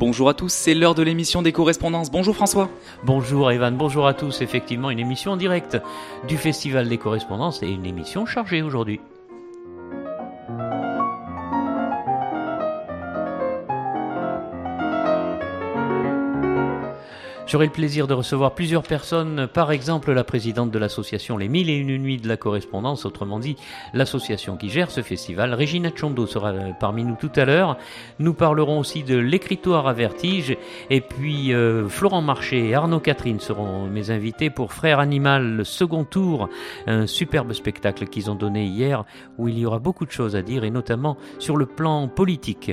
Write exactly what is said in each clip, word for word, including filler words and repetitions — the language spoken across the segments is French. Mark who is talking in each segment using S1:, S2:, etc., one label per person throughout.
S1: Bonjour à tous, c'est l'heure de l'émission des correspondances. Bonjour François.
S2: Bonjour Evan, bonjour à tous. Effectivement, une émission en direct du Festival des correspondances et une émission chargée aujourd'hui. J'aurai le plaisir de recevoir plusieurs personnes, par exemple la présidente de l'association Les Mille et Une Nuits de la Correspondance, autrement dit l'association qui gère ce festival. Regina Chondo sera parmi nous tout à l'heure. Nous parlerons aussi de l'écritoire à vertige et puis euh, Florent Marché et Arnaud Catherine seront mes invités pour Frères Animal, le second tour, un superbe spectacle qu'ils ont donné hier où il y aura beaucoup de choses à dire et notamment sur le plan politique.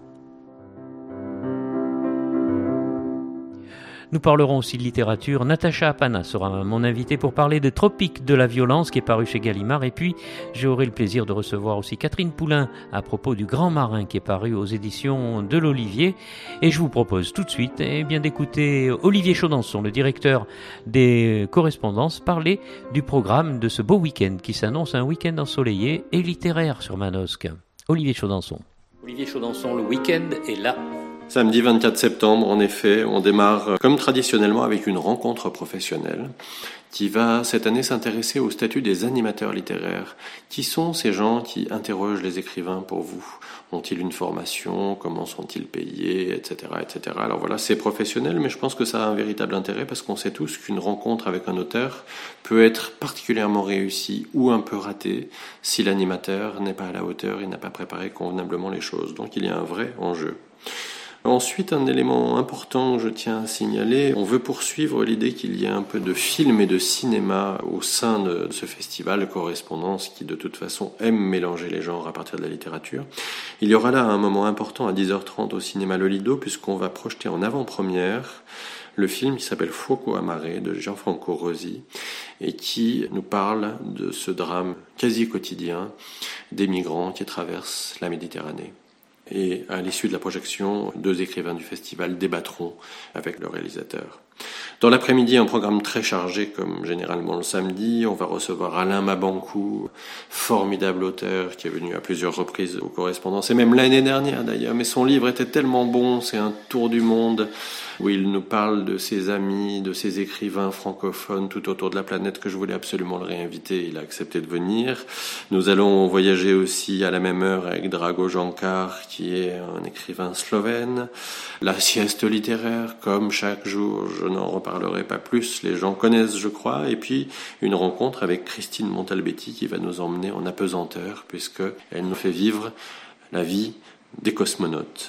S2: Nous parlerons aussi de littérature. Natacha Apana sera mon invitée pour parler de Tropiques de la violence qui est paru chez Gallimard. Et puis, j'aurai le plaisir de recevoir aussi Catherine Poulain à propos du Grand Marin qui est paru aux éditions de l'Olivier. Et je vous propose tout de suite eh bien, d'écouter Olivier Chaudançon, le directeur des correspondances, parler du programme de ce beau week-end qui s'annonce un week-end ensoleillé et littéraire sur Manosque. Olivier Chaudançon. Olivier Chaudançon, le week-end est là.
S3: Samedi vingt-quatre septembre, en effet, on démarre comme traditionnellement avec une rencontre professionnelle qui va cette année s'intéresser au statut des animateurs littéraires. Qui sont ces gens qui interrogent les écrivains pour vous ? Ont-ils une formation ? Comment sont-ils payés ? Etc, et cetera. Alors voilà, c'est professionnel, mais je pense que ça a un véritable intérêt parce qu'on sait tous qu'une rencontre avec un auteur peut être particulièrement réussie ou un peu ratée si l'animateur n'est pas à la hauteur et n'a pas préparé convenablement les choses. Donc il y a un vrai enjeu. Ensuite, un élément important que je tiens à signaler, on veut poursuivre l'idée qu'il y a un peu de film et de cinéma au sein de ce festival Correspondance qui de toute façon aime mélanger les genres à partir de la littérature. Il y aura là un moment important à dix heures trente au cinéma Le Lido puisqu'on va projeter en avant-première le film qui s'appelle Fuoco a Mare de Gianfranco Rosi et qui nous parle de ce drame quasi quotidien des migrants qui traversent la Méditerranée. Et à l'issue de la projection, deux écrivains du festival débattront avec le réalisateur. Dans l'après-midi, un programme très chargé, comme généralement le samedi. On va recevoir Alain Mabankou, formidable auteur qui est venu à plusieurs reprises aux correspondances, et même l'année dernière d'ailleurs. Mais son livre était tellement bon, c'est un tour du monde, où il nous parle de ses amis, de ses écrivains francophones tout autour de la planète, que je voulais absolument le réinviter. Il a accepté de venir. Nous allons voyager aussi à la même heure avec Drago Jankar, qui est un écrivain slovène. La sieste littéraire, comme chaque jour, je n'en reparlerai pas plus, les gens connaissent, je crois. Et puis, une rencontre avec Christine Montalbetti qui va nous emmener en apesanteur, puisqu'elle nous fait vivre la vie des cosmonautes.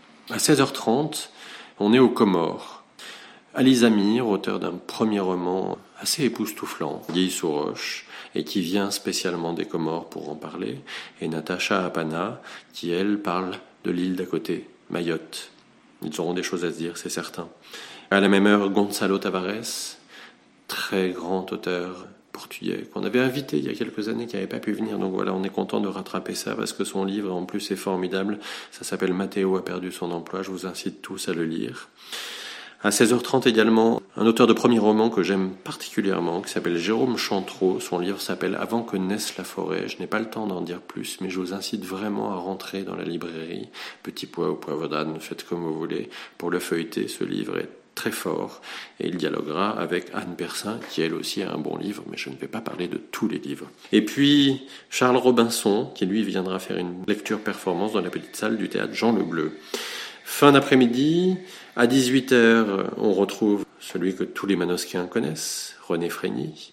S3: À seize heures trente, on est aux Comores. Ali Zamir, auteur d'un premier roman assez époustouflant, Guille sous roche, et qui vient spécialement des Comores pour en parler, et Natacha Apana, qui, elle, parle de l'île d'à côté, Mayotte. Ils auront des choses à se dire, c'est certain. À la même heure, Gonçalo Tavares, très grand auteur portugais, qu'on avait invité il y a quelques années, qui n'avait pas pu venir. Donc voilà, on est content de rattraper ça, parce que son livre, en plus, est formidable. Ça s'appelle « Matteo a perdu son emploi ». Je vous incite tous à le lire. À seize heures trente également, un auteur de premier roman que j'aime particulièrement, qui s'appelle Jérôme Chantreau. Son livre s'appelle « Avant que naisse la forêt ». Je n'ai pas le temps d'en dire plus, mais je vous incite vraiment à rentrer dans la librairie. Petit pois ou poivre d'âne, faites comme vous voulez. Pour le feuilleter, ce livre est très fort, et il dialoguera avec Anne Persin, qui elle aussi a un bon livre, mais je ne vais pas parler de tous les livres. Et puis Charles Robinson, qui lui viendra faire une lecture performance dans la petite salle du théâtre Jean Le Bleu. Fin d'après-midi, à dix-huit heures, on retrouve celui que tous les Manosquiens connaissent, René Frény.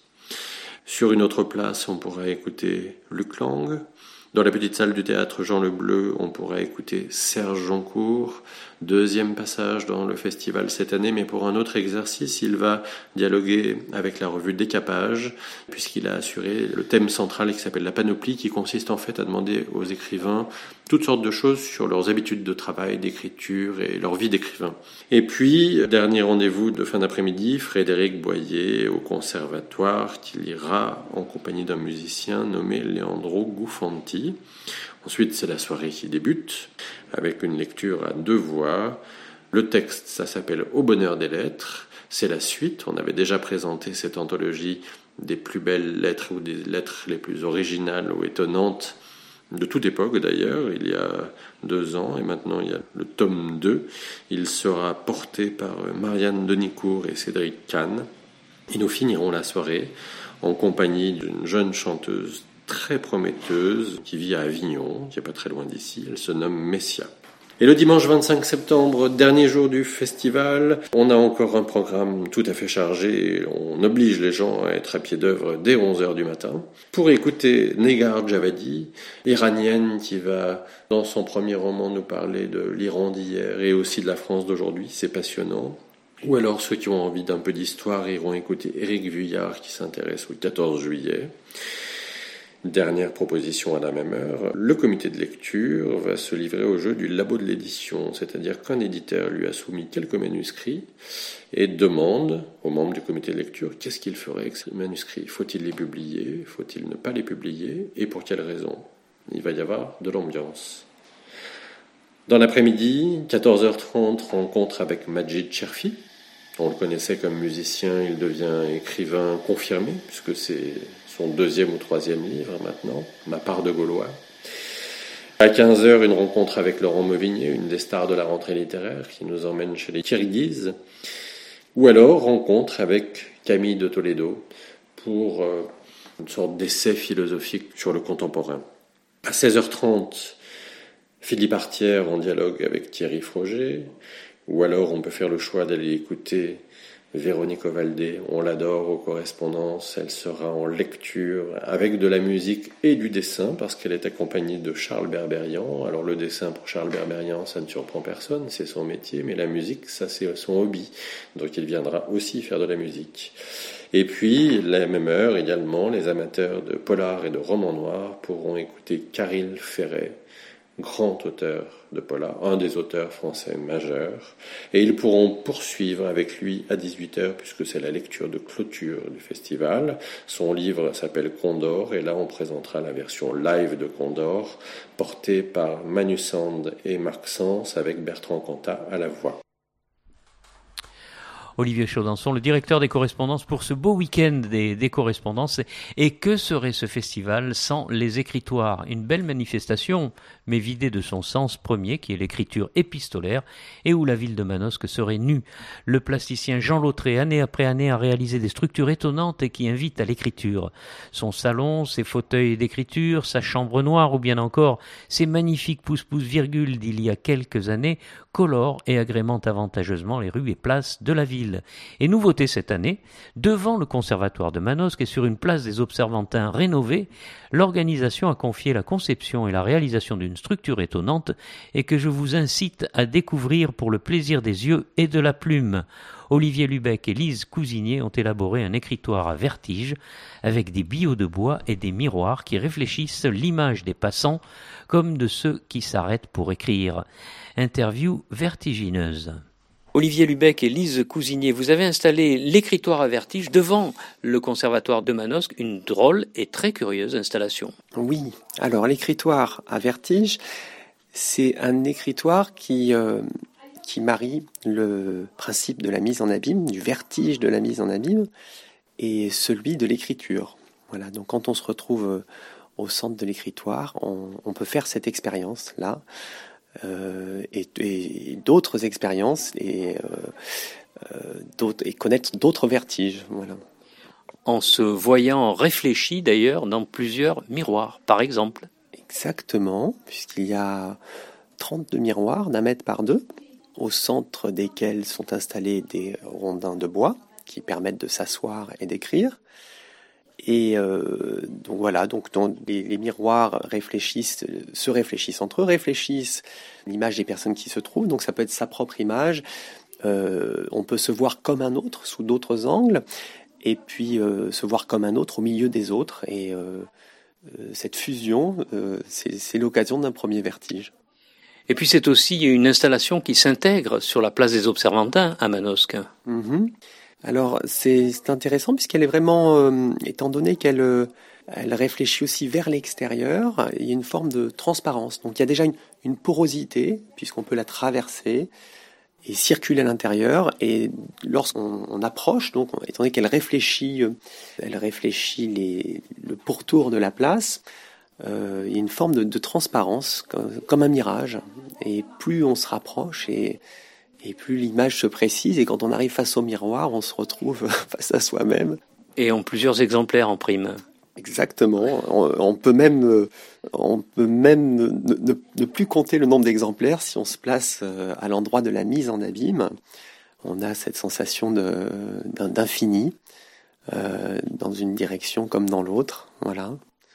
S3: Sur une autre place, on pourra écouter Luc Lang. Dans la petite salle du théâtre Jean Le Bleu, on pourra écouter Serge Joncourt. Deuxième passage dans le festival cette année, mais pour un autre exercice, il va dialoguer avec la revue Décapage, puisqu'il a assuré le thème central qui s'appelle la panoplie, qui consiste en fait à demander aux écrivains toutes sortes de choses sur leurs habitudes de travail, d'écriture et leur vie d'écrivain. Et puis, dernier rendez-vous de fin d'après-midi, Frédéric Boyer au conservatoire, qui lira en compagnie d'un musicien nommé Leandro Gufanti. Ensuite, c'est la soirée qui débute, avec une lecture à deux voix. Le texte, ça s'appelle « Au bonheur des lettres ». C'est la suite. On avait déjà présenté cette anthologie des plus belles lettres ou des lettres les plus originales ou étonnantes de toute époque d'ailleurs, il y a deux ans, et maintenant il y a le tome deux. Il sera porté par Marianne Denicourt et Cédric Kahn. Et nous finirons la soirée en compagnie d'une jeune chanteuse très prometteuse qui vit à Avignon, qui n'est pas très loin d'ici. Elle se nomme Messia. Et le dimanche vingt-cinq septembre, dernier jour du festival, on a encore un programme tout à fait chargé. On oblige les gens à être à pied d'œuvre dès onze heures du matin pour écouter Negar Javadi, iranienne qui va, dans son premier roman, nous parler de l'Iran d'hier et aussi de la France d'aujourd'hui. C'est passionnant. Ou alors ceux qui ont envie d'un peu d'histoire iront écouter Éric Vuillard qui s'intéresse au quatorze juillet. Dernière proposition à la même heure, le comité de lecture va se livrer au jeu du labo de l'édition, c'est-à-dire qu'un éditeur lui a soumis quelques manuscrits et demande aux membres du comité de lecture qu'est-ce qu'il ferait avec ces manuscrits. Faut-il les publier ? Faut-il ne pas les publier ? Et pour quelles raisons ? Il va y avoir de l'ambiance. Dans l'après-midi, quatorze heures trente, rencontre avec Majid Cherfi. On le connaissait comme musicien, il devient écrivain confirmé, puisque c'est son deuxième ou troisième livre maintenant, Ma part de Gaulois. À quinze heures, une rencontre avec Laurent Mauvigné, une des stars de la rentrée littéraire, qui nous emmène chez les Kirghizes. Ou alors, rencontre avec Camille de Toledo pour euh, une sorte d'essai philosophique sur le contemporain. À seize heures trente, Philippe Artière en dialogue avec Thierry Froger. Ou alors, on peut faire le choix d'aller écouter Véronique Ovaldé, on l'adore aux correspondances, elle sera en lecture avec de la musique et du dessin parce qu'elle est accompagnée de Charles Berberian. Alors le dessin pour Charles Berberian, ça ne surprend personne, c'est son métier, mais la musique, ça c'est son hobby. Donc il viendra aussi faire de la musique. Et puis, la même heure également, les amateurs de polar et de romans noirs pourront écouter Caril Ferret, grand auteur de polar, un des auteurs français majeurs, et ils pourront poursuivre avec lui à dix-huit heures, puisque c'est la lecture de clôture du festival. Son livre s'appelle Condor, et là on présentera la version live de Condor, portée par Manu Sand et Marc Sens, avec Bertrand Cantat à la voix.
S2: Olivier Chaudenson, le directeur des correspondances pour ce beau week-end des, des correspondances. Et que serait ce festival sans les écritoires ? Une belle manifestation, mais vidée de son sens premier, qui est l'écriture épistolaire, et où la ville de Manosque serait nue. Le plasticien Jean Lautré, année après année, a réalisé des structures étonnantes et qui invitent à l'écriture. Son salon, ses fauteuils d'écriture, sa chambre noire, ou bien encore ses magnifiques pouce-pouce virgules d'il y a quelques années, colorent et agrémentent avantageusement les rues et places de la ville. Et nouveauté cette année, devant le conservatoire de Manosque et sur une place des Observantins rénovée, l'organisation a confié la conception et la réalisation d'une structure étonnante et que je vous incite à découvrir pour le plaisir des yeux et de la plume. Olivier Lubec et Lise Cousinier ont élaboré un écritoire à vertige avec des billots de bois et des miroirs qui réfléchissent l'image des passants comme de ceux qui s'arrêtent pour écrire. Interview vertigineuse. Olivier Lubec et Lise Cousinier, vous avez installé l'écritoire à vertige devant le conservatoire de Manosque, une drôle et très curieuse installation.
S4: Oui, alors l'écritoire à vertige, c'est un écritoire qui, euh, qui marie le principe de la mise en abîme, du vertige de la mise en abîme, et celui de l'écriture. Voilà, donc quand on se retrouve au centre de l'écritoire, on, on peut faire cette expérience-là. Euh, et, et d'autres expériences et, euh, euh, d'autres, et connaître d'autres vertiges. Voilà.
S2: En se voyant réfléchi d'ailleurs dans plusieurs miroirs, par exemple.
S4: Exactement, puisqu'il y a trente-deux miroirs d'un mètre par deux, au centre desquels sont installés des rondins de bois qui permettent de s'asseoir et d'écrire. Et euh, donc voilà, donc, donc les, les miroirs réfléchissent, se réfléchissent entre eux, réfléchissent l'image des personnes qui se trouvent. Donc ça peut être sa propre image. Euh, on peut se voir comme un autre sous d'autres angles, et puis euh, se voir comme un autre au milieu des autres. Et euh, euh, cette fusion, euh, c'est, c'est l'occasion d'un premier vertige.
S2: Et puis c'est aussi une installation qui s'intègre sur la place des Observantins à Manosque.
S4: Mm-hmm. Alors c'est, c'est intéressant puisqu'elle est vraiment, euh, étant donné qu'elle euh, elle réfléchit aussi vers l'extérieur, il y a une forme de transparence. Donc il y a déjà une, une porosité puisqu'on peut la traverser et circuler à l'intérieur. Et lorsqu'on on approche, donc étant donné qu'elle réfléchit, euh, elle réfléchit les, le pourtour de la place, euh, il y a une forme de, de transparence, comme, comme un mirage. Et plus on se rapproche et, et plus l'image se précise. Et quand on arrive face au miroir, on se retrouve face à soi-même.
S2: Et en plusieurs exemplaires en prime.
S4: Exactement. On, on peut même, on peut même ne, ne, ne plus compter le nombre d'exemplaires si on se place à l'endroit de la mise en abîme. On a cette sensation de, d'infini, euh, dans une direction comme dans l'autre. Voilà.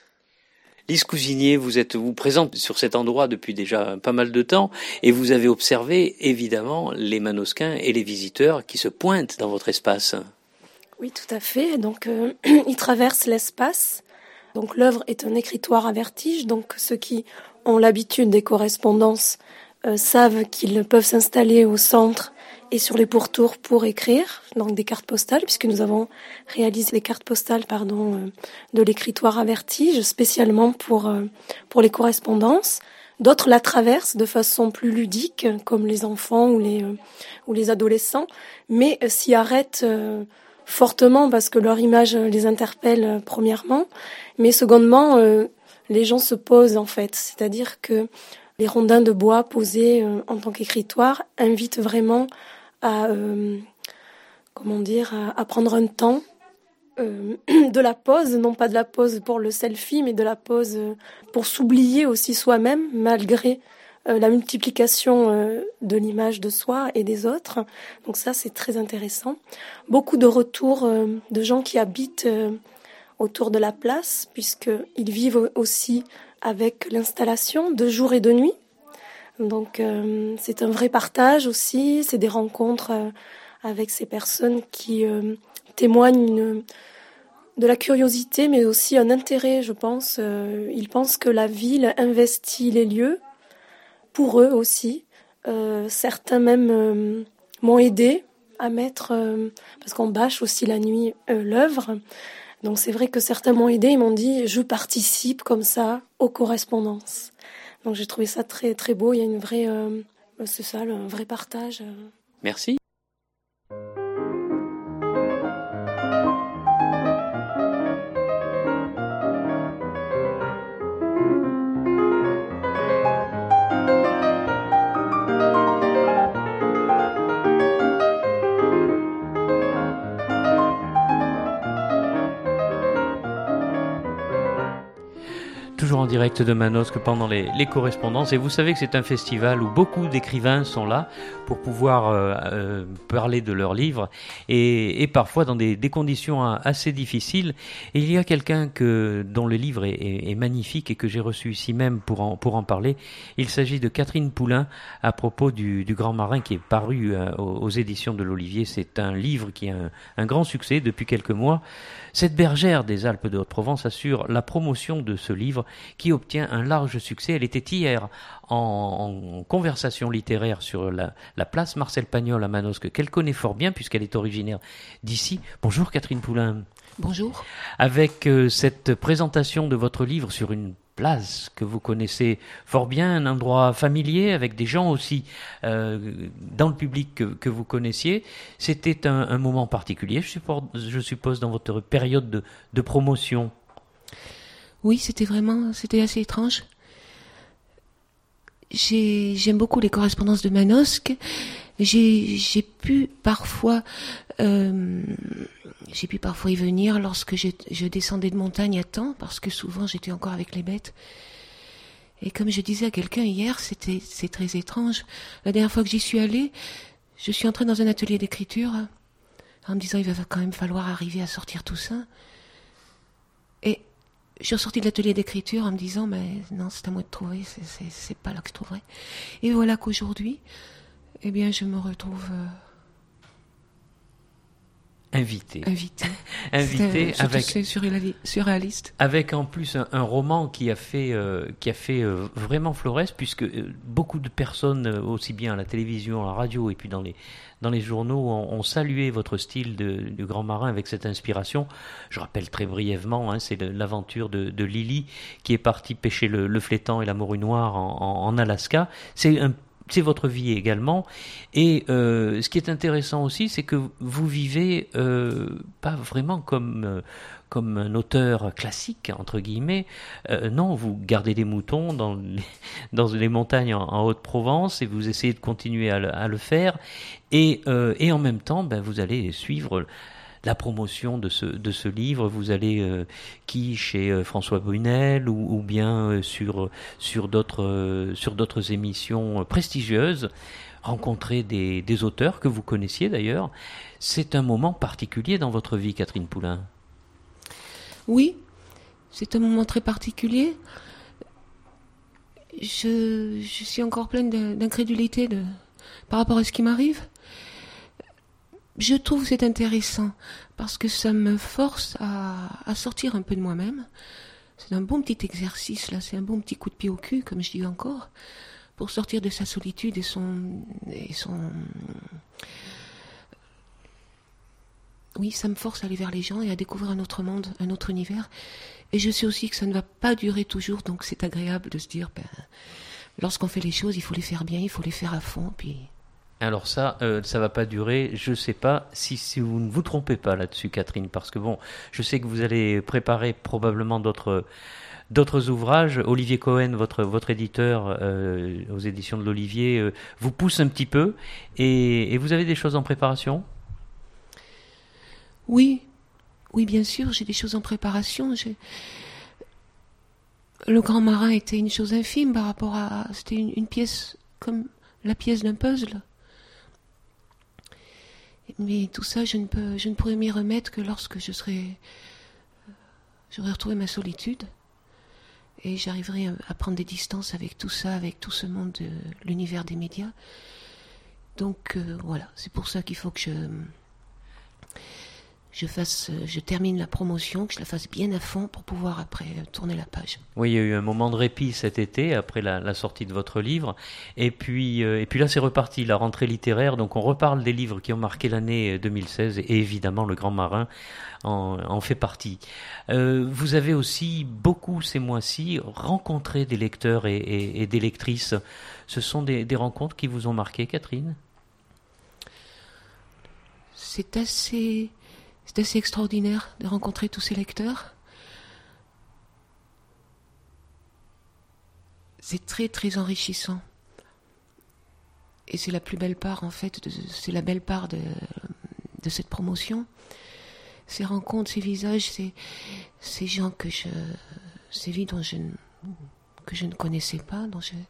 S2: Lise Cousinier, vous êtes vous présente sur cet endroit depuis déjà pas mal de temps et vous avez observé évidemment les Manosquins et les visiteurs qui se pointent dans votre espace.
S5: Oui, tout à fait. Donc, euh, ils traversent l'espace. Donc, l'œuvre est un écritoire à vertige. Donc, ceux qui ont l'habitude des correspondances euh, savent qu'ils peuvent s'installer au centre et sur les pourtours pour écrire, donc des cartes postales, puisque nous avons réalisé des cartes postales, pardon, euh, de l'écritoire à vertige, spécialement pour euh, pour les correspondances. D'autres la traversent de façon plus ludique, comme les enfants ou les euh, ou les adolescents, mais euh, s'y arrêtent euh, fortement parce que leur image les interpelle euh, premièrement, mais secondement, euh, les gens se posent en fait, c'est-à-dire que les rondins de bois posés euh, en tant qu'écritoire invitent vraiment à euh, comment dire à, à prendre un temps euh, de la pause, non pas de la pause pour le selfie, mais de la pause euh, pour s'oublier aussi soi-même malgré euh, la multiplication euh, de l'image de soi et des autres. Donc ça, c'est très intéressant. Beaucoup de retours euh, de gens qui habitent euh, autour de la place, puisqu'ils vivent aussi avec l'installation de jour et de nuit. Donc euh, c'est un vrai partage aussi, c'est des rencontres euh, avec ces personnes qui euh, témoignent une, de la curiosité, mais aussi un intérêt, je pense. Euh, ils pensent que la ville investit les lieux, pour eux aussi. Euh, certains même euh, m'ont aidé à mettre, euh, parce qu'on bâche aussi la nuit euh, l'œuvre. Donc c'est vrai que certains m'ont aidé, ils m'ont dit « je participe comme ça aux correspondances ». Donc j'ai trouvé ça très très beau, il y a une vraie, euh, c'est ça, un vrai partage.
S2: Merci. Toujours en direct de Manosque pendant les, les correspondances. Et vous savez que c'est un festival où beaucoup d'écrivains sont là pour pouvoir euh, euh, parler de leurs livres et, et parfois dans des, des conditions assez difficiles. Et il y a quelqu'un que, dont le livre est, est, est magnifique et que j'ai reçu ici même pour en, pour en parler. Il s'agit de Catherine Poulain à propos du, du Grand Marin qui est paru euh, aux, aux éditions de l'Olivier. C'est un livre qui a un, un grand succès depuis quelques mois. Cette bergère des Alpes de Haute-Provence assure la promotion de ce livre qui obtient un large succès. Elle était hier en, en conversation littéraire sur la, la place Marcel Pagnol à Manosque, qu'elle connaît fort bien puisqu'elle est originaire d'ici. Bonjour Catherine Poulain.
S6: Bonjour.
S2: Avec euh, cette présentation de votre livre sur une place que vous connaissez fort bien, un endroit familier avec des gens aussi euh, dans le public que, que vous connaissiez, c'était un, un moment particulier, je suppose, je suppose, dans votre période de, de promotion.
S6: Oui, c'était vraiment, c'était assez étrange. J'ai, j'aime beaucoup les correspondances de Manosque. J'ai, j'ai pu parfois, euh, j'ai pu parfois y venir lorsque je, je descendais de montagne à temps, parce que souvent j'étais encore avec les bêtes. Et comme je disais à quelqu'un hier, c'était, c'est très étrange. La dernière fois que j'y suis allée, je suis entrée dans un atelier d'écriture en me disant il va quand même falloir arriver à sortir tout ça. Et je suis ressortie de l'atelier d'écriture en me disant mais non, c'est à moi de trouver, c'est, c'est, c'est pas là que je trouverai. Et voilà qu'aujourd'hui, eh bien, je me retrouve euh,
S2: invité,
S6: invité,
S2: invité
S6: c'est,
S2: avec
S6: c'est surréaliste,
S2: avec en plus un, un roman qui a fait euh, qui a fait euh, vraiment florès puisque euh, beaucoup de personnes euh, aussi bien à la télévision, à la radio et puis dans les dans les journaux ont, ont salué votre style de, du Grand Marin avec cette inspiration. Je rappelle très brièvement, hein, c'est le, l'aventure de, de Lily qui est partie pêcher le, le flétan et la morue noire en, en, en Alaska. C'est un C'est votre vie également. Et euh, ce qui est intéressant aussi, c'est que vous vivez euh, pas vraiment comme, euh, comme un auteur classique, entre guillemets. Euh, non, vous gardez des moutons dans les, dans les montagnes en, en Haute-Provence et vous essayez de continuer à le, à le faire. Et, euh, et en même temps, ben, vous allez suivre la promotion de ce, de ce livre. Vous allez euh, qui chez euh, François Brunel ou, ou bien euh, sur, sur, d'autres, euh, sur d'autres émissions prestigieuses, rencontrer des, des auteurs que vous connaissiez d'ailleurs. C'est un moment particulier dans votre vie, Catherine Poulain.
S6: Oui, c'est un moment très particulier. Je, je suis encore pleine de, d'incrédulité de, par rapport à ce qui m'arrive. Je trouve que c'est intéressant parce que ça me force à, à sortir un peu de moi-même. C'est un bon petit exercice, là, c'est un bon petit coup de pied au cul, comme je dis encore, pour sortir de sa solitude et son... Et son... Oui, ça me force à aller vers les gens et à découvrir un autre monde, un autre univers. Et je sais aussi que ça ne va pas durer toujours, donc c'est agréable de se dire, ben, lorsqu'on fait les choses, il faut les faire bien, il faut les faire à fond, puis...
S2: Alors ça, euh, ça va pas durer. Je sais pas si, si vous ne vous trompez pas là-dessus, Catherine, parce que bon, je sais que vous allez préparer probablement d'autres d'autres ouvrages. Olivier Cohen, votre votre éditeur euh, aux éditions de l'Olivier, euh, vous pousse un petit peu. Et, et vous avez des choses en préparation ?
S6: Oui, oui, bien sûr, j'ai des choses en préparation. J'ai... Le Grand Marin était une chose infime par rapport à... C'était une, une pièce comme la pièce d'un puzzle. Mais tout ça, je ne peux, je ne pourrai m'y remettre que lorsque je serai, j'aurai retrouvé ma solitude et j'arriverai à prendre des distances avec tout ça, avec tout ce monde de l'univers des médias. Donc euh, voilà, c'est pour ça qu'il faut que je, je fasse, je termine la promotion, que je la fasse bien à fond pour pouvoir après tourner la page.
S2: Oui, il y a eu un moment de répit cet été après la, la sortie de votre livre, et puis euh, et puis là c'est reparti, la rentrée littéraire. Donc on reparle des livres qui ont marqué l'année deux mille seize et évidemment Le Grand Marin en, en fait partie. Euh, vous avez aussi beaucoup ces mois-ci rencontré des lecteurs et, et, et des lectrices. Ce sont des, des rencontres qui vous ont marqué, Catherine ?
S6: C'est assez C'est assez extraordinaire de rencontrer tous ces lecteurs. C'est très très enrichissant. Et c'est la plus belle part en fait, de, c'est la belle part de, de cette promotion. Ces rencontres, ces visages, ces, ces gens que je, ces vies dont je, que je ne connaissais pas, dont je...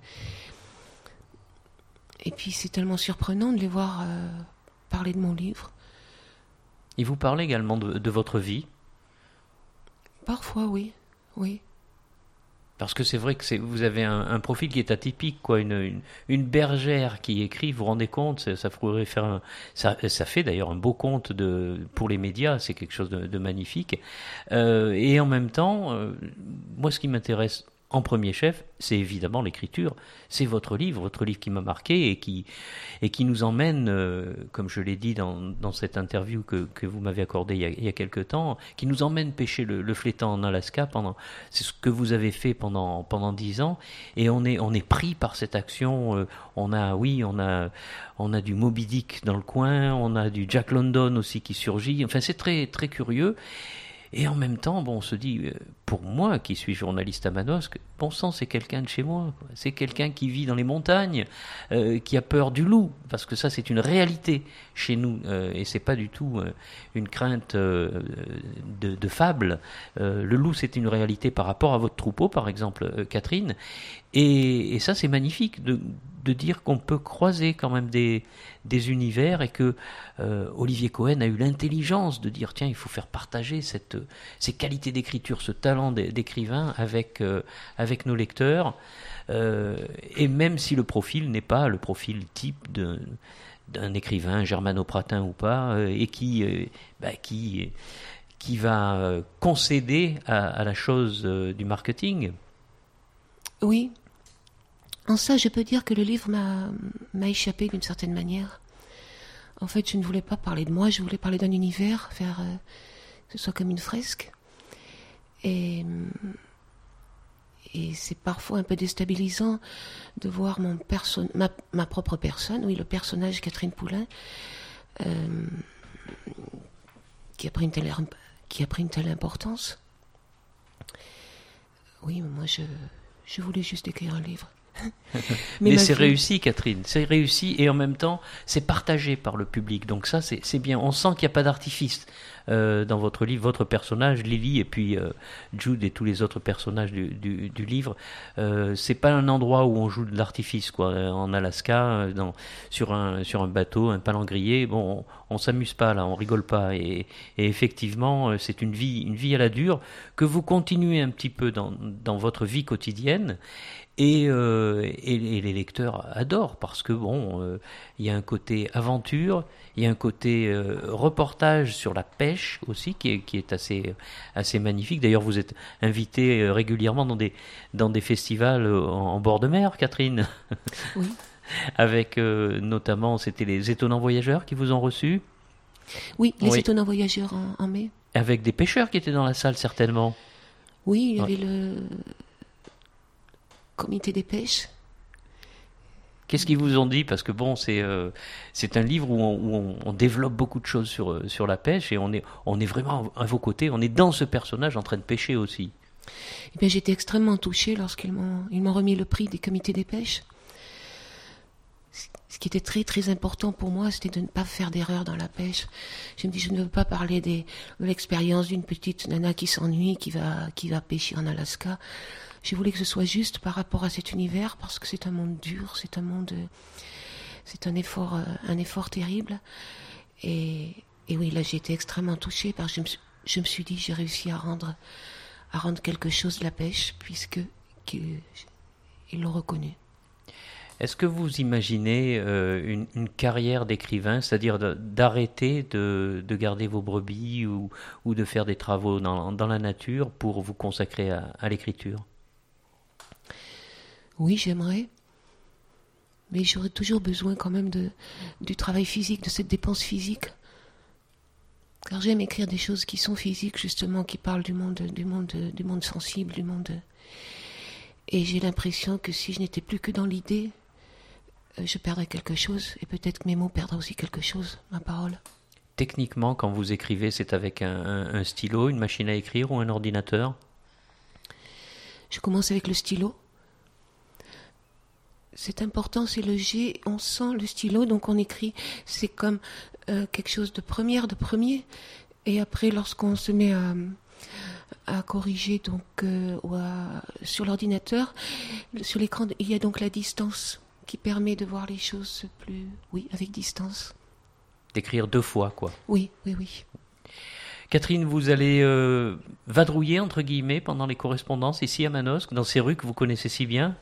S6: Et puis c'est tellement surprenant de les voir euh, parler de mon livre.
S2: Il vous parle également de, de votre vie ?
S6: Parfois, oui, oui.
S2: Parce que c'est vrai que c'est, vous avez un, un profil qui est atypique, quoi. Une, une, une bergère qui écrit, vous vous rendez compte, ça, ça pourrait faire un, ça, ça fait d'ailleurs un beau conte de, pour les médias, c'est quelque chose de, de magnifique. Euh, et en même temps, euh, moi ce qui m'intéresse en premier chef, c'est évidemment l'écriture. C'est votre livre, votre livre qui m'a marqué et qui, et qui nous emmène, euh, comme je l'ai dit dans, dans cette interview que, que vous m'avez accordée il y a, il y a quelque temps, qui nous emmène pêcher le, le flétan en Alaska. Pendant, c'est ce que vous avez fait pendant pendant dix ans, et on est on est pris par cette action. Euh, on a, oui, on a on a du Moby Dick dans le coin, on a du Jack London aussi qui surgit. Enfin, c'est très très curieux. Et en même temps, bon, on se dit, pour moi qui suis journaliste à Manosque, bon sang, c'est quelqu'un de chez moi, quoi. C'est quelqu'un qui vit dans les montagnes, euh, qui a peur du loup, parce que ça c'est une réalité chez nous, euh, et c'est pas du tout euh, une crainte euh, de, de fable. Euh, le loup c'est une réalité par rapport à votre troupeau, par exemple, euh, Catherine, et, et ça c'est magnifique de, de dire qu'on peut croiser quand même des, des univers, et que euh, Olivier Cohen a eu l'intelligence de dire tiens, il faut faire partager cette, ces qualités d'écriture, ce talent d'écrivain avec, euh, avec nos lecteurs, euh, et même si le profil n'est pas le profil type de, d'un écrivain germano-pratin ou pas, euh, et qui, euh, bah, qui, qui va euh, concéder à, à la chose euh, du marketing.
S6: Oui. En ça, je peux dire que le livre m'a, m'a échappé d'une certaine manière. En fait, je ne voulais pas parler de moi, je voulais parler d'un univers, faire euh, que ce soit comme une fresque. Et, et c'est parfois un peu déstabilisant de voir mon perso- ma, ma propre personne, oui, le personnage Catherine Poulain, euh, qui a pris une telle, qui a pris une telle importance. Oui, mais moi, je, je voulais juste écrire un livre.
S2: Mais, mais c'est vie... réussi, Catherine, c'est réussi, et en même temps, c'est partagé par le public. Donc ça, c'est, c'est bien. On sent qu'il n'y a pas d'artifice euh, dans votre livre. Votre personnage, Lily, et puis euh, Jude et tous les autres personnages du, du, du livre, euh, c'est pas un endroit où on joue de l'artifice, quoi. En Alaska, dans, sur, un, sur un bateau, un palangrier, bon, on, on s'amuse pas là, on rigole pas. Et, et effectivement, c'est une vie, une vie à la dure que vous continuez un petit peu dans, dans votre vie quotidienne. Et, euh, et, et les lecteurs adorent parce que bon, euh, il y a un côté aventure, il y a un côté euh, reportage sur la pêche aussi qui est, qui est assez, assez magnifique. D'ailleurs, vous êtes invité régulièrement dans des, dans des festivals en, en bord de mer, Catherine.
S6: Oui.
S2: Avec euh, notamment, c'était les Étonnants Voyageurs qui vous ont reçu.
S6: Oui, les
S2: oui.
S6: Étonnants Voyageurs en, en mai.
S2: Avec des pêcheurs qui étaient dans la salle certainement.
S6: Oui, il y avait
S2: ouais.
S6: le comité des pêches.
S2: Qu'est-ce qu'ils vous ont dit? Parce que bon, c'est euh, c'est un livre où, on, où on, on développe beaucoup de choses sur sur la pêche et on est on est vraiment à vos côtés. On est dans ce personnage en train de pêcher aussi.
S6: Eh bien, j'étais extrêmement touchée lorsqu'ils m'ont ils m'ont remis le prix des comités des pêches. Ce qui était très très important pour moi, c'était de ne pas faire d'erreur dans la pêche. Je me dis, je ne veux pas parler des, de l'expérience d'une petite nana qui s'ennuie, qui va qui va pêcher en Alaska. Je voulais que ce soit juste par rapport à cet univers, parce que c'est un monde dur, c'est un monde, c'est un effort, un effort terrible. Et, et oui, là, j'ai été extrêmement touchée, parce que je me, je me suis dit, j'ai réussi à rendre, à rendre quelque chose de la pêche, puisque qu'ils l'ont reconnu.
S2: Est-ce que vous imaginez euh, une, une carrière d'écrivain, c'est-à-dire de, d'arrêter de, de garder vos brebis ou, ou de faire des travaux dans, dans la nature pour vous consacrer à, à l'écriture?
S6: Oui, j'aimerais, mais j'aurais toujours besoin quand même de, du travail physique, de cette dépense physique. Car j'aime écrire des choses qui sont physiques, justement, qui parlent du monde, du monde, du monde sensible, du monde. Et j'ai l'impression que si je n'étais plus que dans l'idée, je perdrais quelque chose, et peut-être que mes mots perdraient aussi quelque chose, ma parole.
S2: Techniquement, quand vous écrivez, c'est avec un, un, un stylo, une machine à écrire ou un ordinateur?
S6: Je commence avec le stylo. C'est important, c'est le G, on sent le stylo, donc on écrit, c'est comme euh, quelque chose de première, de premier, et après lorsqu'on se met à, à corriger donc euh, ou à, sur l'ordinateur, sur l'écran, il y a donc la distance qui permet de voir les choses plus, oui, avec distance.
S2: D'écrire deux fois, quoi.
S6: Oui, oui, oui.
S2: Catherine, vous allez euh, vadrouiller, entre guillemets, pendant les correspondances ici à Manosque, dans ces rues que vous connaissez si bien?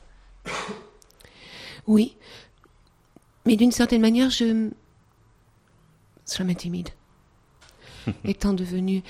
S6: Oui, mais d'une certaine manière, je... cela m'intimide. Étant devenue...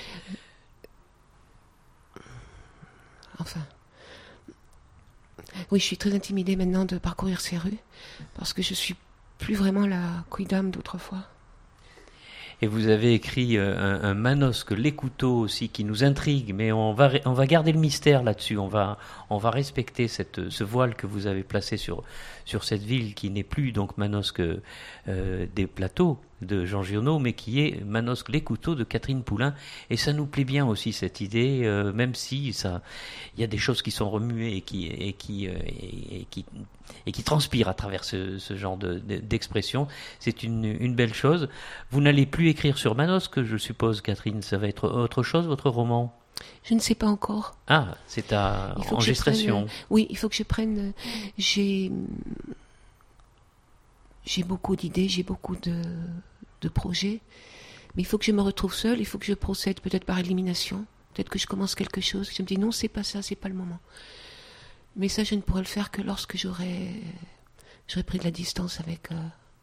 S6: Enfin... Oui, je suis très intimidée maintenant de parcourir ces rues, parce que je suis plus vraiment la quidam d'autrefois.
S2: Et vous avez écrit un, un Manosque, les couteaux aussi, qui nous intrigue, mais on va, on va garder le mystère là-dessus, on va, on va respecter cette, ce voile que vous avez placé sur, sur cette ville qui n'est plus donc Manosque euh, des plateaux de Jean Giono, mais qui est Manosque, les couteaux de Catherine Poulain. Et ça nous plaît bien aussi cette idée, euh, même si ça, il y a des choses qui sont remuées et qui, et qui, euh, et, et qui, et qui transpirent à travers ce, ce genre de, de, d'expression. C'est une, une belle chose. Vous n'allez plus écrire sur Manosque, je suppose, Catherine. Ça va être autre chose, votre roman?
S6: Je ne sais pas encore.
S2: Ah, c'est à, en gestation.
S6: Prenne, oui, il faut que je prenne... J'ai, j'ai beaucoup d'idées, j'ai beaucoup de, de projets, mais il faut que je me retrouve seule, il faut que je procède peut-être par élimination, peut-être que je commence quelque chose, que je me dis non, c'est pas ça, c'est pas le moment. Mais ça, je ne pourrais le faire que lorsque j'aurais, j'aurais pris de la distance avec, euh,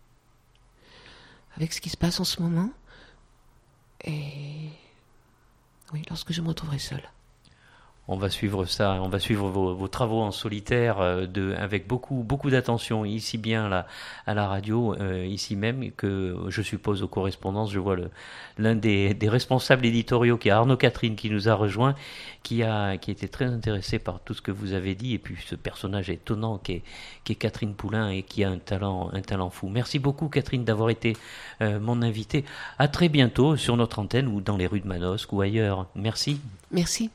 S6: avec ce qui se passe en ce moment, et oui, lorsque je me retrouverai seule.
S2: On va suivre ça, on va suivre vos, vos travaux en solitaire euh, de, avec beaucoup, beaucoup d'attention, ici bien à la, à la radio, euh, ici même, que je suppose aux correspondances. Je vois le, l'un des, des responsables éditoriaux, qui est Arnaud Catherine, qui nous a rejoint, qui a, qui était très intéressé par tout ce que vous avez dit, et puis ce personnage étonnant qui est, qui est Catherine Poulain et qui a un talent, un talent fou. Merci beaucoup Catherine d'avoir été euh, mon invitée. À très bientôt sur notre antenne ou dans les rues de Manosque ou ailleurs. Merci.
S6: Merci.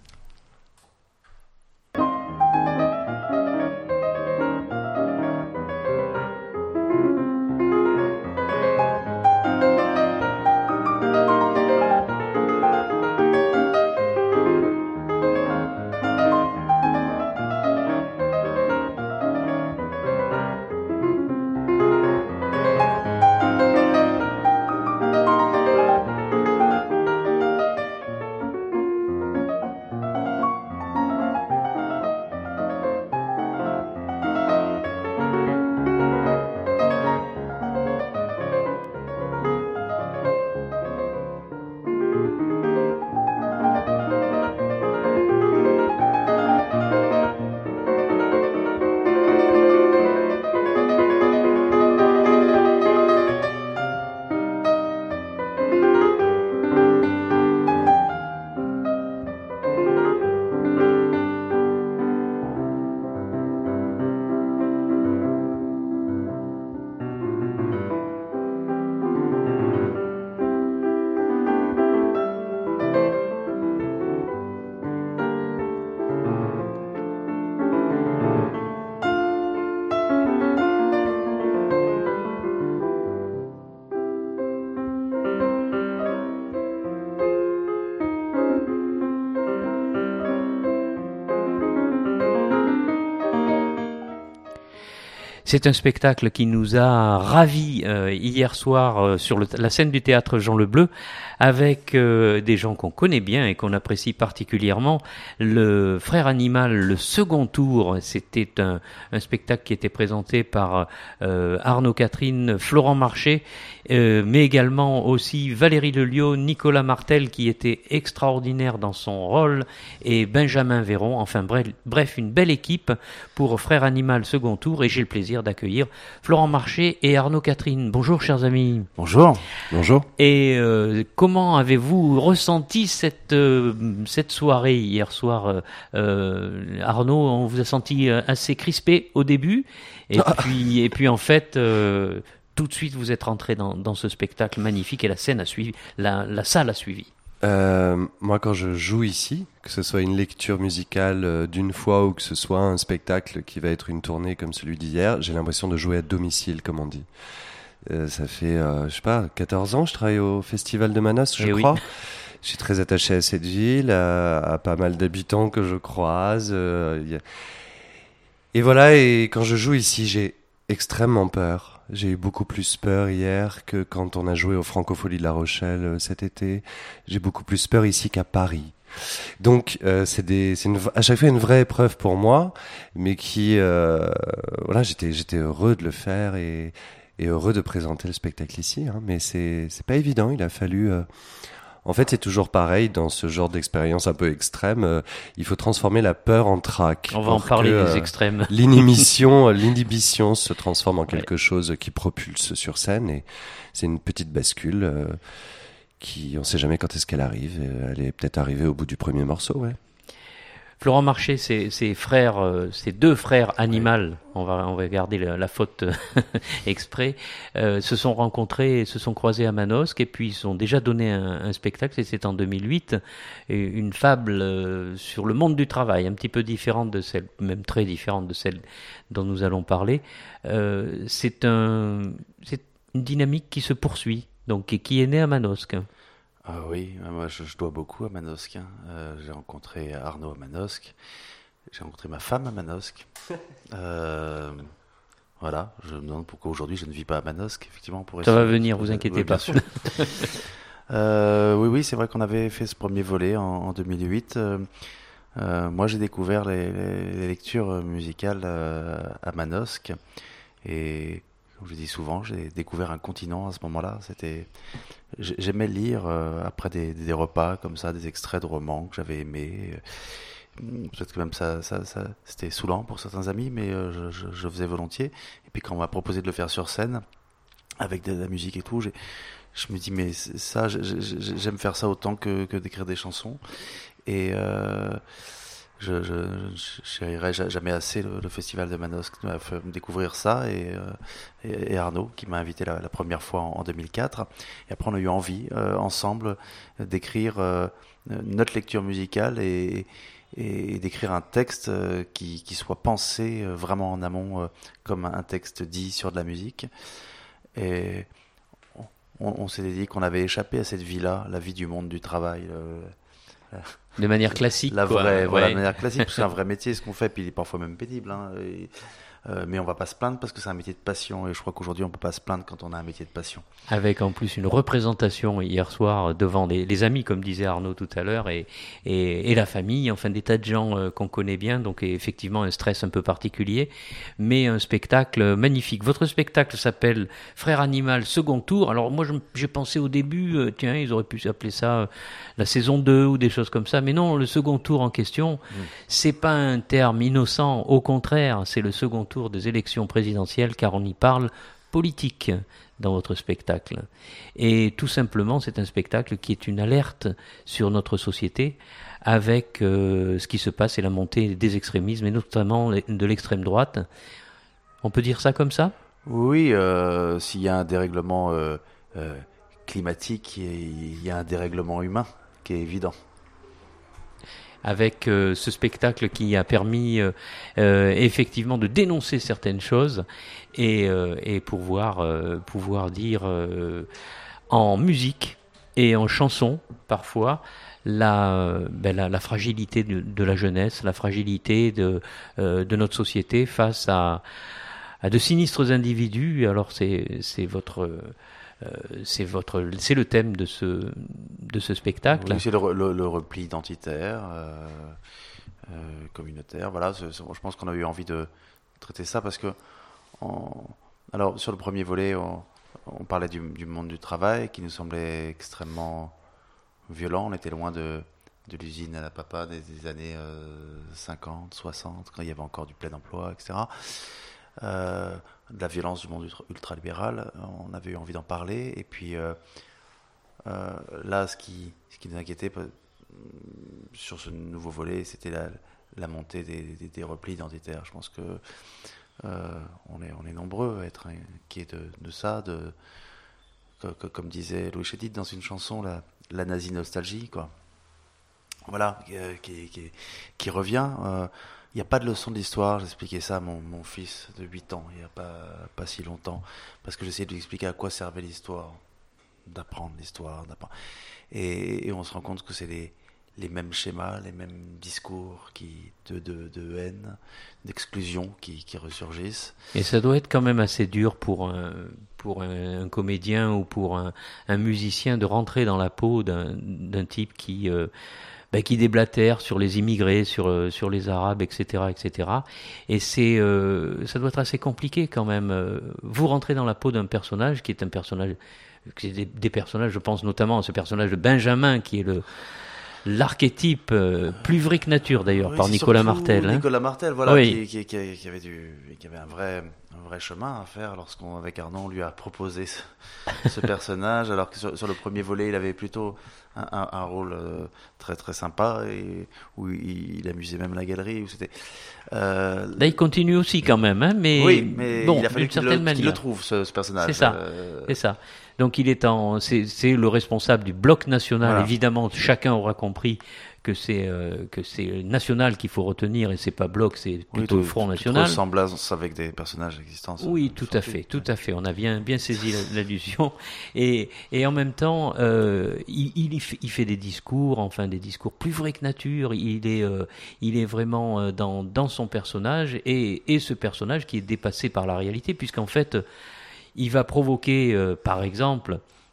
S2: C'est un spectacle qui nous a ravis euh, hier soir euh, sur le, la scène du théâtre Jean Le Bleu, avec euh, des gens qu'on connaît bien et qu'on apprécie particulièrement. Le Frère Animal, le second tour, c'était un, un spectacle qui était présenté par euh, Arnaud Catherine, Florent Marché, euh, mais également aussi Valérie Lelio, Nicolas Martel, qui était extraordinaire dans son rôle, et Benjamin Véron. Enfin bref, bref, une belle équipe pour Frère Animal second tour, et j'ai le plaisir d'accueillir Florent Marché et Arnaud Catherine. Bonjour chers amis.
S7: Bonjour. Bonjour.
S2: Et euh, comment avez-vous ressenti cette, euh, cette soirée hier soir euh, Arnaud, on vous a senti assez crispé au début, et, puis, et puis en fait, euh, tout de suite vous êtes rentré dans, dans ce spectacle magnifique, et la scène a suivi, la, la salle a suivi.
S7: Euh, moi, quand je joue ici, que ce soit une lecture musicale euh, d'une fois ou que ce soit un spectacle qui va être une tournée comme celui d'hier, j'ai l'impression de jouer à domicile, comme on dit. Euh, ça fait, euh, je sais pas, quatorze ans, je travaille au Festival de Manosque, je
S2: Et
S7: crois.
S2: oui.
S7: Je suis très attaché à cette ville, à, à pas mal d'habitants que je croise. Euh, y a... Et voilà, et quand je joue ici, j'ai extrêmement peur. J'ai eu beaucoup plus peur hier que quand on a joué au Francophonie de La Rochelle euh, cet été. J'ai beaucoup plus peur ici qu'à Paris. Donc euh, c'est des, c'est une, à chaque fois une vraie épreuve pour moi, mais qui, euh, voilà, j'étais, j'étais heureux de le faire et, et heureux de présenter le spectacle ici. Hein, mais c'est, c'est pas évident. Il a fallu. Euh, En fait, c'est toujours pareil dans ce genre d'expérience un peu extrême. Euh, il faut transformer la peur en trac.
S2: On va en parler
S7: que,
S2: des
S7: euh,
S2: extrêmes.
S7: L'inhibition, l'inhibition se transforme en quelque ouais. chose qui propulse sur scène, et c'est une petite bascule euh, qui, on sait jamais quand est-ce qu'elle arrive. Elle est peut-être arrivée au bout du premier morceau, ouais.
S2: Florent Marché, ses, ses frères, euh, ses deux frères Animal, ouais. on va on va garder la, la faute exprès, euh, se sont rencontrés, se sont croisés à Manosque, et puis ils ont déjà donné un, un spectacle, et c'est en deux mille huit, et une fable euh, sur le monde du travail, un petit peu différente de celle, même très différente de celle dont nous allons parler. Euh, c'est un, c'est une dynamique qui se poursuit, donc, et qui est née à Manosque.
S8: Ah oui, moi je, je dois beaucoup à Manosque. Hein. Euh, j'ai rencontré Arnaud à Manosque, j'ai rencontré ma femme à Manosque. Euh, voilà, je me demande pourquoi aujourd'hui je ne vis pas à Manosque. Effectivement, pour
S2: ça va venir, vous inquiétez oui, pas.
S8: Bien sûr. euh, oui, oui, c'est vrai qu'on avait fait ce premier volet en, en deux mille huit. Euh, euh, moi, j'ai découvert les, les, les lectures musicales euh, à Manosque, et comme je dis souvent, j'ai découvert un continent à ce moment-là. C'était, j'aimais lire euh, après des, des repas comme ça, des extraits de romans que j'avais aimés. peut-être que même ça, ça, ça c'était saoulant pour certains amis, mais euh, je, je, je faisais volontiers. Et puis quand on m'a proposé de le faire sur scène, avec de la musique et tout, j'ai, je me dis mais ça, j'aime faire ça autant que, que d'écrire des chansons. Et euh, je, je, je chérirai jamais assez le, le festival de Manosque qui m'a fait découvrir ça, et, euh, et, et Arnaud qui m'a invité la, la première fois en, en deux mille quatre. Et après on a eu envie euh, ensemble d'écrire euh, notre lecture musicale et et d'écrire un texte qui, qui soit pensé vraiment en amont comme un texte dit sur de la musique. Et on, on s'est dit qu'on avait échappé à cette vie-là, la vie du monde du travail. Le,
S2: de manière classique.
S8: La
S2: quoi.
S8: vraie,
S2: Ouais.
S8: voilà, de manière classique, parce que c'est un vrai métier ce qu'on fait, puis il est parfois même pénible. Hein, et, euh, mais on va pas se plaindre parce que c'est un métier de passion, et je crois qu'aujourd'hui on peut pas se plaindre quand on a un métier de passion.
S2: Avec en plus une représentation hier soir devant les, les amis, comme disait Arnaud tout à l'heure, et, et, et la famille, enfin des tas de gens euh, qu'on connaît bien, donc effectivement un stress un peu particulier, mais un spectacle magnifique. Votre spectacle s'appelle Frère Animal Second Tour. Alors moi je, j'ai pensé au début, euh, tiens, ils auraient pu appeler ça euh, la saison deux ou des choses comme ça, mais non, le second tour en question, mmh. c'est pas un terme innocent, au contraire, c'est le second tour des élections présidentielles, car on y parle politique dans votre spectacle. Et tout simplement, c'est un spectacle qui est une alerte sur notre société avec euh, ce qui se passe et la montée des extrémismes, et notamment de l'extrême droite. On peut dire ça comme ça ?
S8: Oui, euh, s'il y a un dérèglement euh, euh, climatique, il y a un dérèglement humain qui est évident.
S2: Avec euh, ce spectacle qui a permis euh, euh, effectivement de dénoncer certaines choses et, euh, et pouvoir, euh, pouvoir dire euh, en musique et en chanson parfois la, ben, la, la fragilité de, de la jeunesse, la fragilité de, euh, de notre société face à, à de sinistres individus. Alors c'est, c'est votre... Euh, c'est votre, c'est le thème de ce de ce spectacle.
S8: Oui, c'est le, le, le repli identitaire, euh, euh, communautaire. Voilà, c'est, c'est, je pense qu'on a eu envie de traiter ça parce que, en, alors sur le premier volet, on, on parlait du, du monde du travail qui nous semblait extrêmement violent. On était loin de de l'usine à la papa des, des années euh, cinquante, soixante, quand il y avait encore du plein emploi, et cetera. Euh, de la violence du monde ultralibéral, on avait eu envie d'en parler, et puis euh, euh, là ce qui, ce qui nous inquiétait sur ce nouveau volet, c'était la, la montée des, des, des replis identitaires. Je pense que euh, on, est, on est nombreux à être inquiets de, de ça, de, que, que, comme disait Louis Chédid dans une chanson, la, la nazi-nostalgie, quoi. Voilà, euh, qui, qui, qui revient. Euh, Il n'y a pas de leçon d'histoire, j'expliquais ça à mon, mon fils de huit ans, il n'y a pas, pas si longtemps, parce que j'essayais de lui expliquer à quoi servait l'histoire, d'apprendre l'histoire, d'apprendre. Et, et on se rend compte que c'est les, les mêmes schémas, les mêmes discours qui, de, de, de haine, d'exclusion qui, qui ressurgissent.
S2: Et ça doit être quand même assez dur pour un, pour un, un comédien ou pour un, un musicien de rentrer dans la peau d'un, d'un type qui... Euh, Ben, qui déblatère sur les immigrés, sur euh, sur les Arabes, et cetera, et cetera. Et c'est euh, ça doit être assez compliqué quand même. Vous rentrez dans la peau d'un personnage qui est un personnage, qui est des, des personnages, je pense notamment à ce personnage de Benjamin qui est le l'archétype euh, plus vrai que nature d'ailleurs, oui, par Nicolas Martel. Hein.
S8: Nicolas Martel, voilà,
S2: oui.
S8: qui, qui, qui, qui avait du, qui avait un vrai, un vrai chemin à faire lorsqu'on, avec Arnaud, on lui a proposé ce, ce personnage, alors que sur, sur le premier volet, il avait plutôt un, un, un rôle euh, très très sympa et où il, il amusait même la galerie. Où c'était. Euh,
S2: Là, il continue aussi quand même, hein, mais,
S8: oui, mais
S2: bon,
S8: il a fallu
S2: d'une certaine
S8: le,
S2: manière.
S8: qu'il le trouve ce, ce personnage.
S2: C'est ça.
S8: Euh...
S2: C'est ça. Donc il est en, c'est, c'est le responsable du bloc national.
S8: Voilà.
S2: Évidemment, chacun aura compris que c'est euh, que c'est national qu'il faut retenir et c'est pas bloc, c'est plutôt
S8: oui, tout,
S2: Front National.
S8: Toute ressemblance avec des personnages existants.
S2: Oui, tout à fait, tout à fait. On a bien bien saisi l'allusion et et en même temps, euh, il, il il fait des discours, enfin des discours plus vrais que nature. Il est euh, il est vraiment dans dans son personnage et et ce personnage qui est dépassé par la réalité puisqu'en fait il va provoquer, euh, par exemple,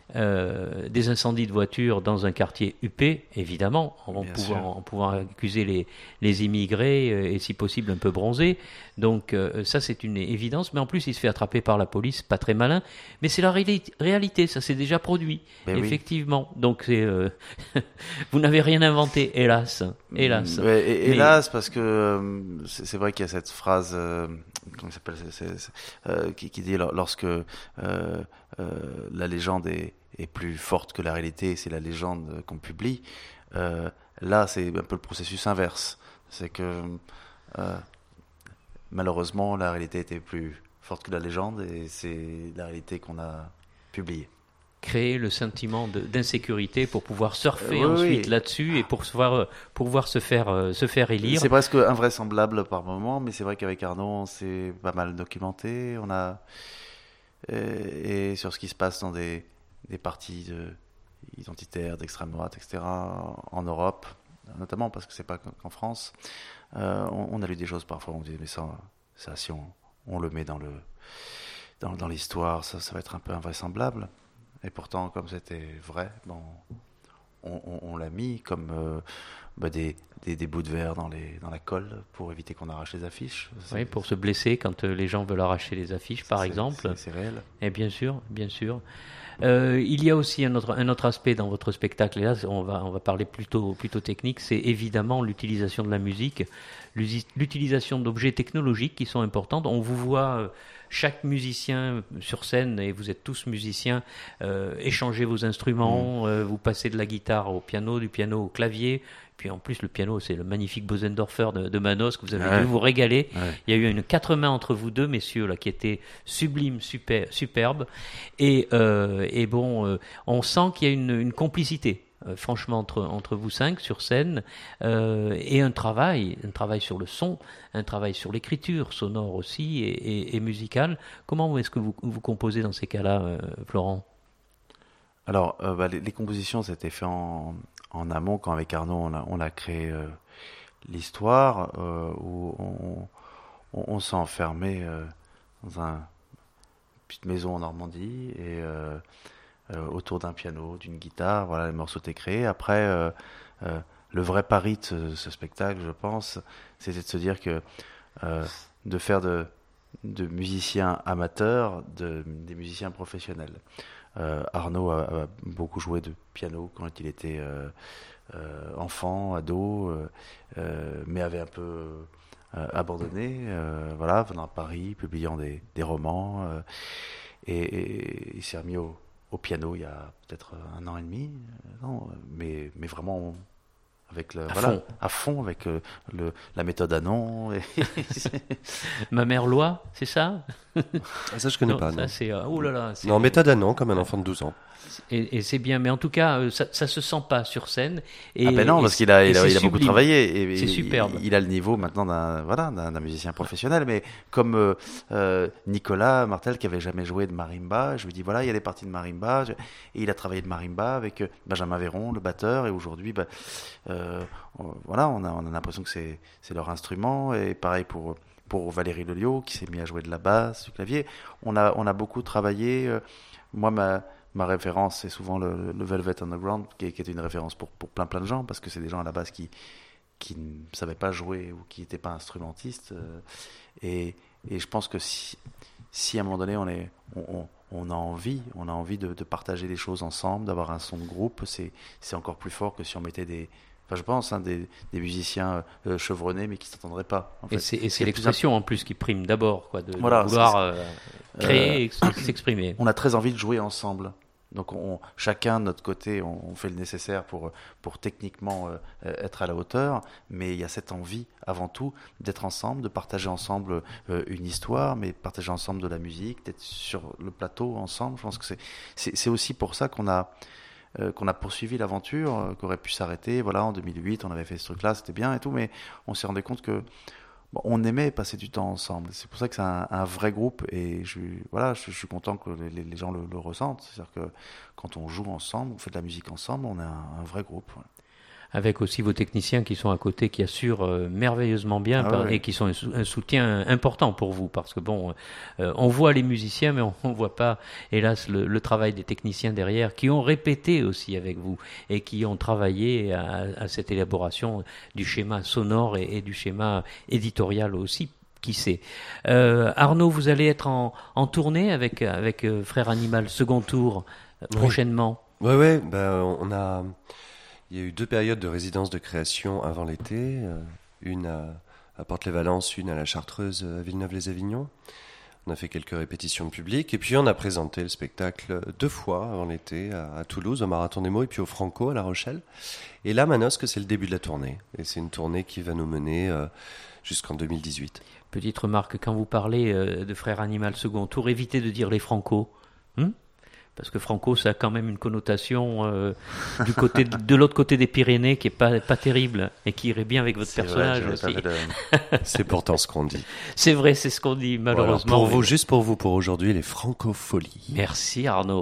S2: euh, des incendies de voitures dans un quartier huppé, évidemment, en pouvant, en pouvant accuser les, les immigrés euh, et si possible un peu bronzés. Donc euh, ça c'est une évidence, mais en plus il se fait attraper par la police, pas très malin, mais c'est la ré- réalité, ça s'est déjà produit,
S8: mais
S2: effectivement. Oui. Donc c'est, euh, vous n'avez rien inventé, hélas, hélas.
S8: Ouais, et,
S2: mais...
S8: Hélas, parce que euh, c'est, c'est vrai qu'il y a cette phrase, euh, comment ça s'appelle, c'est, c'est, c'est, euh, qui, qui dit lorsque euh, euh, la légende est, est plus forte que la réalité, c'est la légende qu'on publie. Euh, là, c'est un peu le processus inverse, c'est que euh, malheureusement, la réalité était plus forte que la légende, et c'est la réalité qu'on a publiée.
S2: Créer le sentiment de, d'insécurité pour pouvoir surfer
S8: euh, oui,
S2: ensuite
S8: oui.
S2: là-dessus et pour pouvoir, pour pouvoir se, faire, euh, se faire élire.
S8: C'est presque invraisemblable par moment, mais c'est vrai qu'avec Arnaud, on s'est pas mal documenté. On a, et, et sur ce qui se passe dans des, des partis de, identitaires, d'extrême droite, et cetera, en Europe, notamment parce que c'est pas qu'en France. Euh, on, on a lu des choses parfois, on dit, mais ça, ça si on, on le met dans, le, dans, dans l'histoire, ça, ça va être un peu invraisemblable. Et pourtant, comme c'était vrai, bon, on, on, on l'a mis comme euh, bah des, des, des bouts de verre dans, les, dans la colle pour éviter qu'on arrache les affiches. C'est,
S2: oui, pour se blesser quand les gens veulent arracher les affiches, par
S8: c'est,
S2: exemple.
S8: C'est, c'est réel.
S2: Et bien sûr, bien sûr. Euh, il y a aussi un autre, un autre aspect dans votre spectacle, et là on va, on va parler plutôt, plutôt technique, c'est évidemment l'utilisation de la musique, l'utilisation d'objets technologiques qui sont importantes. On vous voit, chaque musicien sur scène, et vous êtes tous musiciens, euh, échanger vos instruments, mmh. euh, vous passez de la guitare au piano, du piano au clavier. Puis en plus, le piano, c'est le magnifique Bosendorfer de, de Manosque. Vous avez ouais. dû vous régaler. Ouais. Il y a eu une quatre mains entre vous deux, messieurs, là, qui était sublime, super, superbe. Et, euh, et bon, euh, on sent qu'il y a une, une complicité, euh, franchement, entre, entre vous cinq sur scène, euh, et un travail, un travail sur le son, un travail sur l'écriture sonore aussi et, et, et musicale. Comment est-ce que vous, vous composez dans ces cas-là, euh, Florent ?
S8: Alors, euh, bah, les, les compositions, ça a été fait en, en amont, quand avec Arnaud, on a, on a créé euh, l'histoire, euh, où on, on, on s'est enfermé euh, dans un, une petite maison en Normandie, et euh, euh, autour d'un piano, d'une guitare, voilà, les morceaux étaient créés. Après, euh, euh, le vrai pari de ce, ce spectacle, je pense, c'était de se dire que euh, de faire de, de musiciens amateurs de, des musiciens professionnels. Euh, Arnaud a, a beaucoup joué de piano quand il était euh, euh, enfant, ado, euh, euh, mais avait un peu euh, abandonné, euh, voilà, venant à Paris, publiant des, des romans, euh, et, et il s'est remis au, au piano il y a peut-être un an et demi, non, mais, mais vraiment avec le,
S2: à,
S8: voilà,
S2: fond.
S8: à fond avec le, le, la méthode Anon. Et
S2: Ma mère loi, c'est ça?
S7: Ça, je connais
S2: non,
S7: pas.
S2: Ça,
S7: non,
S2: c'est, euh, oh là là, c'est...
S7: non méthode Anon, comme un enfant de douze ans.
S2: Et, et c'est bien, mais en tout cas, euh, ça, ça se sent pas sur scène. Et,
S8: ah ben non,
S2: et,
S8: parce qu'il a, il a, il a beaucoup
S2: sublime.
S8: travaillé. Et,
S2: c'est
S8: il,
S2: superbe.
S8: Il, il a le niveau maintenant d'un, voilà, d'un, d'un musicien professionnel. Mais comme euh, euh, Nicolas Martel, qui avait jamais joué de marimba, je lui dis voilà, il y a des parties de marimba. Je, et il a travaillé de marimba avec Benjamin Véron, le batteur. Et aujourd'hui, ben, euh, on, voilà, on a, on a l'impression que c'est, c'est leur instrument. Et pareil pour pour Valérie Lelio, qui s'est mis à jouer de la basse, du clavier. On a, on a beaucoup travaillé. Euh, moi, ma Ma référence, c'est souvent le, le Velvet Underground, qui est, qui est une référence pour, pour plein plein de gens, parce que c'est des gens à la base qui, qui ne savaient pas jouer ou qui n'étaient pas instrumentistes. Euh, et, et je pense que si, si à un moment donné on, est, on, on, on a envie, on a envie de, de partager les choses ensemble, d'avoir un son de groupe, c'est, c'est encore plus fort que si on mettait des... Enfin, je pense, hein, des, des musiciens euh, chevronnés, mais qui ne s'entendraient pas. En fait.
S2: Et c'est, et c'est, c'est
S8: l'expression
S2: plus... en plus qui prime d'abord, quoi, de,
S8: voilà,
S2: de vouloir
S8: c'est,
S2: euh, créer
S8: euh,
S2: et s'exprimer.
S8: On a très envie de jouer ensemble. Donc on, chacun de notre côté, on, on fait le nécessaire pour, pour techniquement euh, être à la hauteur, mais il y a cette envie avant tout d'être ensemble, de partager ensemble euh, une histoire, mais partager ensemble de la musique, d'être sur le plateau ensemble. Je pense que c'est, c'est, c'est aussi pour ça qu'on a, euh, qu'on a poursuivi l'aventure, euh, qu'on aurait pu s'arrêter. Voilà, en deux mille huit, on avait fait ce truc-là, c'était bien et tout, mais on s'est rendu compte que bon, on aimait passer du temps ensemble. C'est pour ça que c'est un, un vrai groupe, et je, voilà, je, je suis content que les, les gens le, le ressentent. C'est-à-dire que quand on joue ensemble, on fait de la musique ensemble, on est un, un vrai groupe. Ouais.
S2: avec aussi vos techniciens qui sont à côté, qui assurent euh, merveilleusement bien
S8: Ah
S2: par,
S8: ouais.
S2: et qui sont un, sou- un soutien important pour vous, parce que bon, euh, on voit les musiciens, mais on, on voit pas, hélas, le, le travail des techniciens derrière, qui ont répété aussi avec vous et qui ont travaillé à, à cette élaboration du schéma sonore et, et du schéma éditorial aussi. Qui sait. Euh, Arnaud, vous allez être en, en tournée avec avec euh, Frère Animal second tour euh,
S7: Oui.
S2: prochainement.
S7: Ouais, ouais, ben, on a, il y a eu deux périodes de résidence de création avant l'été, euh, une à, à Porte-les-Valences, une à la Chartreuse à Villeneuve-les-Avignon. On a fait quelques répétitions publiques et puis on a présenté le spectacle deux fois avant l'été à, à Toulouse, au Marathon des Mots et puis au Franco à La Rochelle. Et là, Manosque, c'est le début de la tournée. Et c'est une tournée qui va nous mener euh, jusqu'en deux mille dix-huit.
S2: Petite remarque, quand vous parlez euh, de Frère Animal second tour, évitez de dire les Franco. Hein, parce que Franco, ça a quand même une connotation euh, du côté de, de l'autre côté des Pyrénées qui est pas pas terrible et qui irait bien avec votre
S8: C'est
S2: personnage
S8: vrai, j'avais
S2: aussi.
S8: pas fait de-
S7: C'est pourtant ce qu'on dit.
S2: C'est vrai, c'est ce qu'on dit
S7: Bon, alors,
S2: malheureusement.
S7: pour vous,
S2: mais-
S7: juste pour vous, pour aujourd'hui, les francopholies.
S2: Merci Arnaud.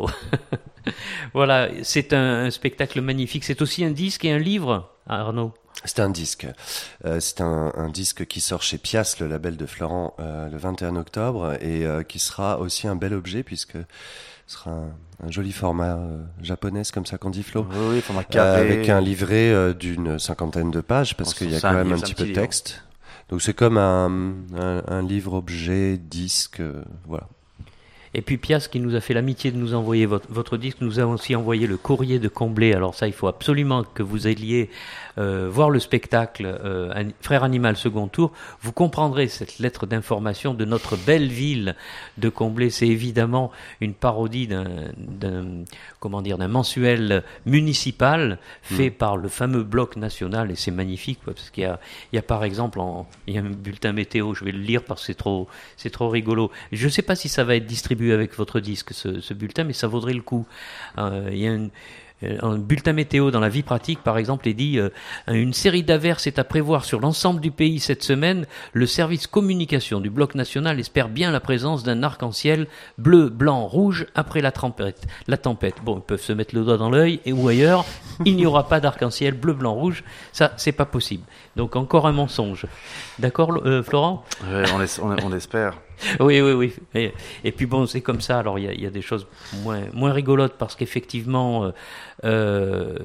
S2: Voilà, c'est un, un spectacle magnifique. C'est aussi un disque et un livre, Arnaud.
S7: C'est un disque. Euh, c'est un, un disque qui sort chez Pias, le label de Florent, euh, le vingt et un octobre, et euh, qui sera aussi un bel objet puisque ce sera un, un joli format euh, japonais, comme ça qu'on dit, Flo.
S8: Oui, oui, format
S7: Euh,
S8: carré.
S7: avec un livret euh, d'une cinquantaine de pages parce
S8: Bon,
S7: qu'il y a
S8: c'est
S7: quand
S8: un
S7: même un
S8: livre,
S7: petit
S8: c'est un
S7: peu de
S8: petit
S7: texte. Donc c'est comme un, un, un livre-objet, disque, euh, voilà.
S2: Et puis Pias, qui nous a fait l'amitié de nous envoyer votre, votre disque, nous a aussi envoyé le courrier de Comblet. Alors ça, il faut absolument que vous alliez euh, voir le spectacle euh, An- Frère Animal second tour. Vous comprendrez cette lettre d'information de notre belle ville de Comblet. C'est évidemment une parodie d'un, d'un comment dire, d'un mensuel municipal fait par le fameux bloc national, et c'est magnifique quoi, parce qu'il y a, il y a par exemple, en, il y a un bulletin météo. Je vais le lire parce que c'est trop, c'est trop rigolo. Je ne sais pas si ça va être distribué avec votre disque, ce, ce bulletin, mais ça vaudrait le coup. Euh, il y a une, un bulletin météo dans la vie pratique, par exemple, il dit euh, une série d'averses est à prévoir sur l'ensemble du pays cette semaine. Le service communication du bloc national espère bien la présence d'un arc-en-ciel bleu, blanc, rouge après la tempête. La tempête. Bon, ils peuvent se mettre le doigt dans l'œil et ou ailleurs. Il n'y aura pas d'arc-en-ciel bleu, blanc, rouge. Ça, c'est pas possible. Donc encore un mensonge. D'accord, euh, Florent?
S8: Ouais, on, es- on, on espère.
S2: Oui, oui, oui. Et, et puis bon, c'est comme ça. Alors il y a, il y a des choses moins, moins rigolotes parce qu'effectivement, euh, euh,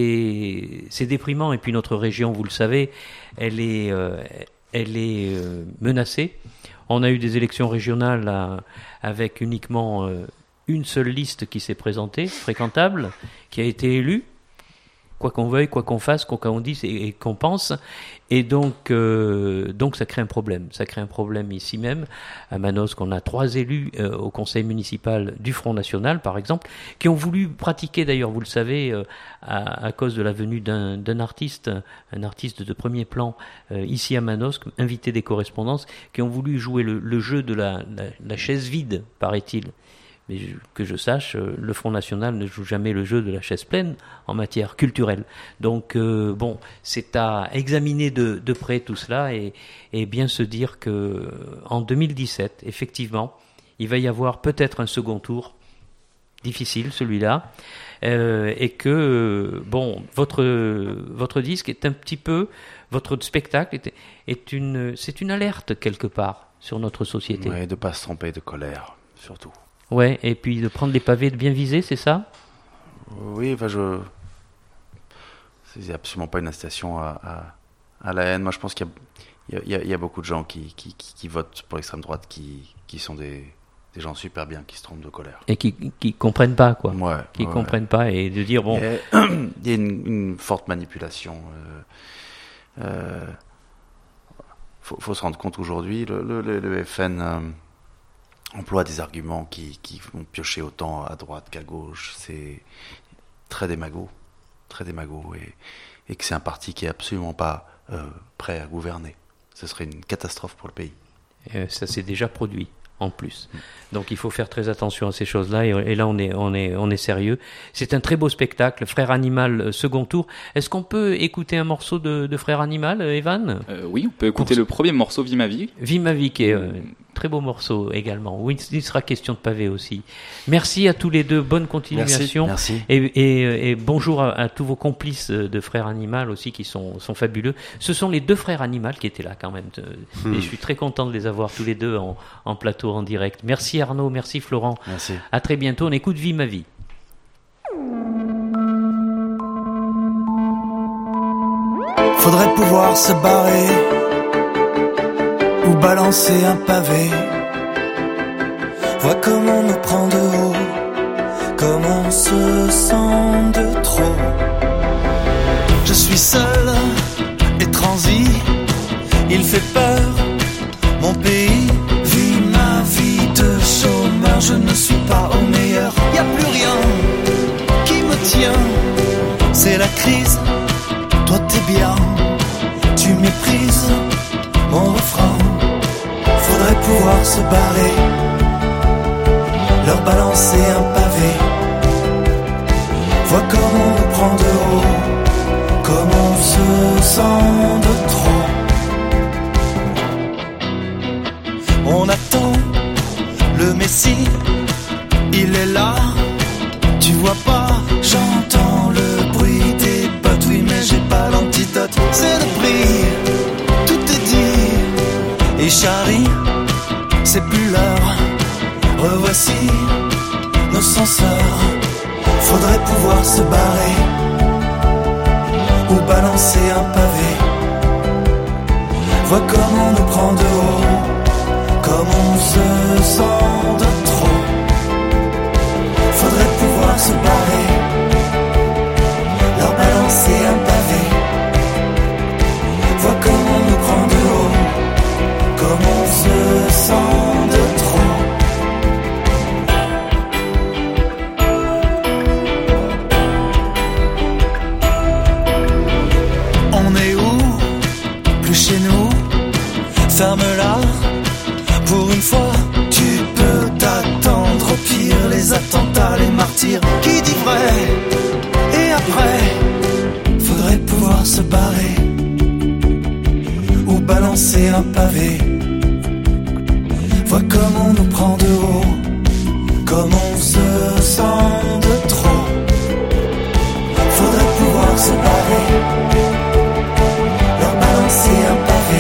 S2: c'est, c'est déprimant. Et puis notre région, vous le savez, elle est, euh, elle est euh, menacée. On a eu des élections régionales là, avec uniquement euh, une seule liste qui s'est présentée, fréquentable, qui a été élue. Quoi qu'on veuille, quoi qu'on fasse, quoi qu'on dise et, et qu'on pense. Et donc, euh, donc ça crée un problème. Ça crée un problème ici même, à Manosque. On a trois élus euh, au conseil municipal du Front National, par exemple, qui ont voulu pratiquer, d'ailleurs, vous le savez, euh, à, à cause de la venue d'un, d'un artiste, un artiste de premier plan, euh, ici à Manosque, invité des correspondances, qui ont voulu jouer le, le jeu de la, la, la chaise vide, paraît-il. Mais je- que je sache, euh, le Front National ne joue jamais le jeu de la chaise pleine en matière culturelle. Donc, euh, bon, c'est à examiner de, de près tout cela et, et bien se dire que euh, en deux mille dix-sept, effectivement, il va y avoir peut-être un second tour, difficile celui-là, euh, et que, euh, bon, votre, votre disque est un petit peu, votre spectacle est, est une, c'est une alerte quelque part sur notre société.
S8: Ouais, de pas se tromper de colère, surtout.
S2: Ouais, et puis de prendre les pavés de bien viser, c'est ça?
S8: Oui, enfin, je. C'est absolument pas une incitation à, à, à la haine. Moi, je pense qu'il y a, il y a, il y a beaucoup de gens qui, qui, qui, qui votent pour l'extrême droite qui, qui sont des, des gens super bien, qui se trompent de colère.
S2: Et qui qui comprennent pas, quoi.
S8: Ouais,
S2: Qui
S8: ouais.
S2: comprennent pas et de dire, bon,
S8: Il y a, il y a une, une forte manipulation. Euh, euh, faut, faut se rendre compte aujourd'hui, le, le, le, le F N euh, emploie des arguments qui, qui vont piocher autant à droite qu'à gauche. C'est très démago, très démago, et, et que c'est un parti qui est absolument pas euh, prêt à gouverner. Ce serait une catastrophe pour le pays.
S2: euh, ça s'est déjà produit en plus. Donc il faut faire très attention à ces choses-là et, et là on est on est on est sérieux. C'est un très beau spectacle, Frère Animal euh, second tour. Est-ce qu'on peut écouter un morceau de, de Frère Animal, euh, Evan?
S1: Euh, oui, on peut écouter
S2: Pour-
S1: le premier morceau, Vie ma vie.
S2: Vie ma vie, qui est euh, très beau morceau également, où il sera question de pavé aussi. Merci à tous les deux, bonne continuation.
S8: Merci. Merci.
S2: Et, et, et bonjour à, à tous vos complices de Frères Animal aussi qui sont, sont fabuleux. Ce sont les deux Frères Animal qui étaient là quand même. Hmm. Et je suis très content de les avoir tous les deux en, en plateau, en direct. Merci Arnaud, merci Florent.
S8: Merci.
S2: À très bientôt, on écoute Vie ma vie.
S9: Faudrait pouvoir se barrer ou balancer un pavé. Vois comme on nous prend de haut, comme on se sent de trop. Je suis seul et transi, il fait peur, mon pays vit ma vie de chômeur. Je ne suis pas au meilleur, y a plus rien qui me tient, c'est la crise. Toi t'es bien, tu méprises mon refrain. Faudrait pouvoir se barrer, leur balancer un pavé. Vois comme on nous prend de haut, comme on se sent de trop. On attend le Messie, il est là, tu vois pas, j'entends le bruit des potes. Oui mais j'ai pas l'antidote, c'est le prix, tout est dit. Et Charlie, c'est plus l'heure, revoici nos censeurs. Faudrait pouvoir se barrer ou balancer un pavé. Vois comme on nous prend de haut, comme on se sent de trop. Faudrait pouvoir se barrer, leur balancer un pavé. Vois comme on nous prend de haut, comme on se sent de trop. On est où? Plus chez nous. Ferme-la, pour une fois. Tu peux t'attendre au pire, les attentats, les martyrs. Qui dit vrai? Et après, faudrait pouvoir se barrer ou balancer un pavé. Vois comme on nous prend de haut, comme on se sent de trop. Faudrait pouvoir se barrer, leur balancer un pavé.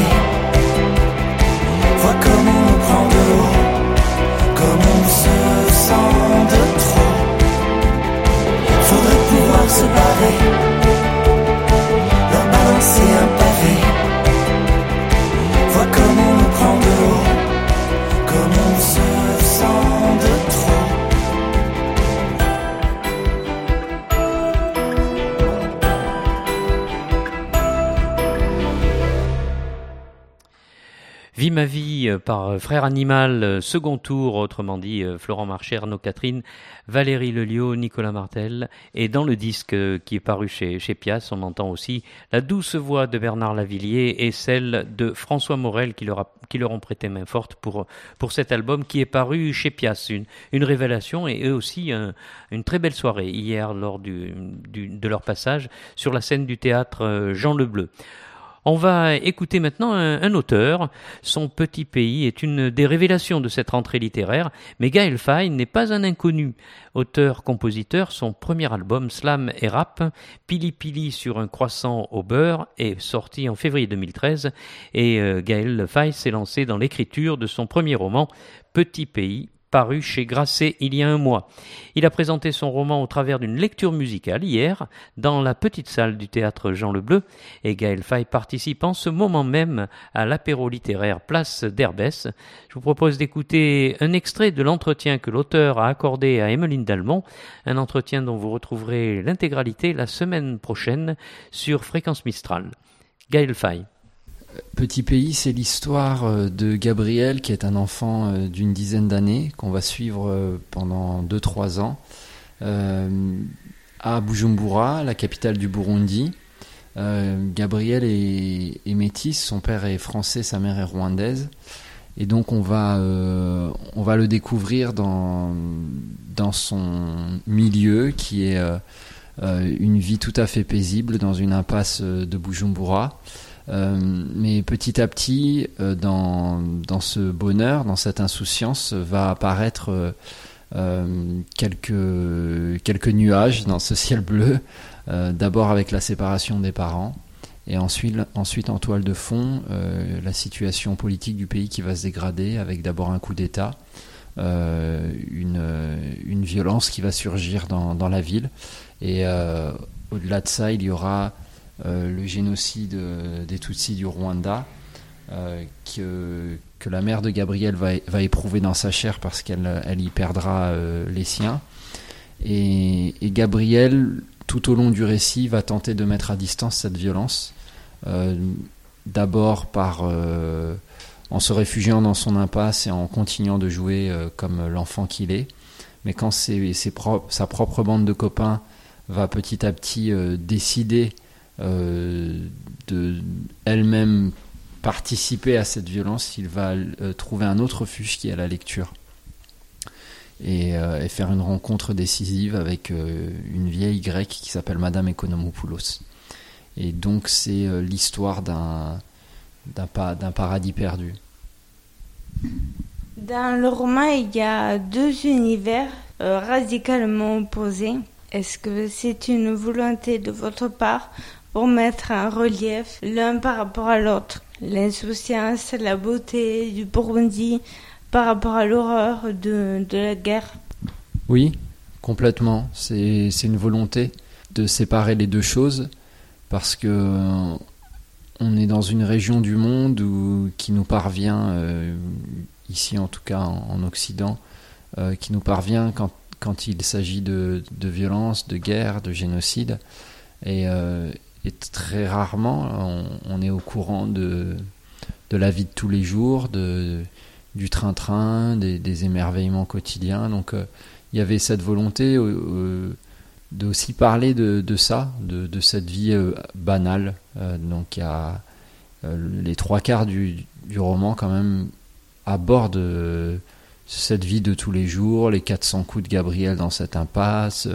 S9: Vois comme on nous prend de haut, comme on se sent de trop. Faudrait pouvoir se barrer, leur balancer un pavé. Vois comme on nous prend de haut, comme on se sent de trop.
S2: Vie ma vie par Frères Animal, second tour, autrement dit Florent Marché, Arnaud Catherine, Valérie Lelio, Nicolas Martel. Et dans le disque qui est paru chez, chez Pias, on entend aussi la douce voix de Bernard Lavilliers et celle de François Morel qui leur, a, qui leur ont prêté main forte pour, pour cet album qui est paru chez Pias. Une, une révélation et eux aussi un, une très belle soirée hier lors du, du, de leur passage sur la scène du théâtre Jean Le Bleu. On va écouter maintenant un, un auteur. Son petit pays est une des révélations de cette rentrée littéraire, mais Gaël Faye n'est pas un inconnu. Auteur-compositeur, son premier album Slam et Rap, Pili Pili sur un croissant au beurre, est sorti en février deux mille treize et euh, Gaël Faye s'est lancé dans l'écriture de son premier roman Petit pays, paru chez Grasset il y a un mois. Il a présenté son roman au travers d'une lecture musicale hier dans la petite salle du théâtre Jean Le Bleu et Gaël Faye participe en ce moment même à l'apéro littéraire Place d'Herbès. Je vous propose d'écouter un extrait de l'entretien que l'auteur a accordé à Emmeline Dalmont, un entretien dont vous retrouverez l'intégralité la semaine prochaine sur Fréquence Mistral. Gaël Faye.
S10: Petit pays, c'est l'histoire de Gabriel, qui est un enfant d'une dizaine d'années, qu'on va suivre pendant deux trois ans, euh, à Bujumbura, la capitale du Burundi. Euh, Gabriel est, est métis, son père est français, sa mère est rwandaise. Et donc on va, euh, on va le découvrir dans, dans son milieu, qui est euh, une vie tout à fait paisible dans une impasse de Bujumbura. Euh, mais petit à petit, euh, dans, dans ce bonheur, dans cette insouciance, va apparaître euh, euh, quelques, quelques nuages dans ce ciel bleu, euh, d'abord avec la séparation des parents, et ensuite, ensuite en toile de fond, euh, la situation politique du pays qui va se dégrader, avec d'abord un coup d'État, euh, une, une violence qui va surgir dans, dans la ville, et euh, au-delà de ça, il y aura Euh, le génocide euh, des Tutsis du Rwanda, euh, que, que la mère de Gabriel va, va éprouver dans sa chair parce qu'elle elle y perdra euh, les siens. Et, et Gabriel, tout au long du récit, va tenter de mettre à distance cette violence, euh, d'abord par, euh, en se réfugiant dans son impasse et en continuant de jouer euh, comme l'enfant qu'il est. Mais quand ses, ses pro- sa propre bande de copains va petit à petit euh, décider Euh, de elle-même participer à cette violence, il va euh, trouver un autre refuge qui est la lecture et, euh, et faire une rencontre décisive avec euh, une vieille grecque qui s'appelle Madame Economopoulos. Et donc c'est euh, l'histoire d'un, d'un, pa- d'un paradis perdu.
S11: Dans le roman, il y a deux univers euh, radicalement opposés. Est-ce que c'est une volonté de votre part pour mettre en relief l'un par rapport à l'autre, l'insouciance, la beauté du Burundi par rapport à l'horreur de, de la guerre?
S10: Oui, complètement. C'est, c'est une volonté de séparer les deux choses parce que euh, on est dans une région du monde où, qui nous parvient, euh, ici en tout cas en, en Occident, euh, qui nous parvient quand, quand il s'agit de, de violence, de guerre, de génocide. Et, euh, et très rarement on, on est au courant de, de la vie de tous les jours, de, du train-train, des, des émerveillements quotidiens. Donc euh, il y avait cette volonté euh, de aussi parler de, de ça, de, de cette vie euh, banale. Euh, donc il y a euh, les trois quarts du, du roman quand même abordent euh, cette vie de tous les jours, les quatre cents coups de Gabriel dans cette impasse,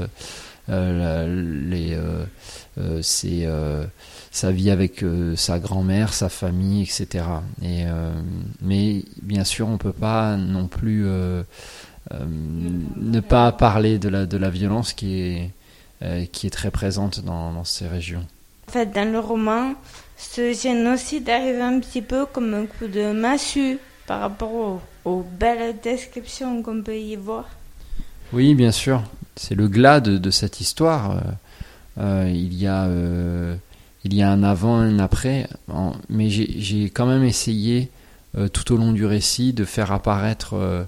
S10: euh, la, les, euh, euh, c'est, euh, sa vie avec euh, sa grand-mère, sa famille, et cetera. Et, euh, mais bien sûr, on ne peut pas non plus euh, euh, ne pas parler de la, de la violence qui est, euh, qui est très présente dans, dans ces régions.
S11: En fait, dans le roman, ce génocide arrive un petit peu comme un coup de massue par rapport aux, aux belles descriptions qu'on peut y voir.
S10: Oui, bien sûr. C'est le glas de, de cette histoire. Euh, il y a, euh, il y a un avant, un après. En, mais j'ai, j'ai quand même essayé, euh, tout au long du récit, de faire apparaître euh,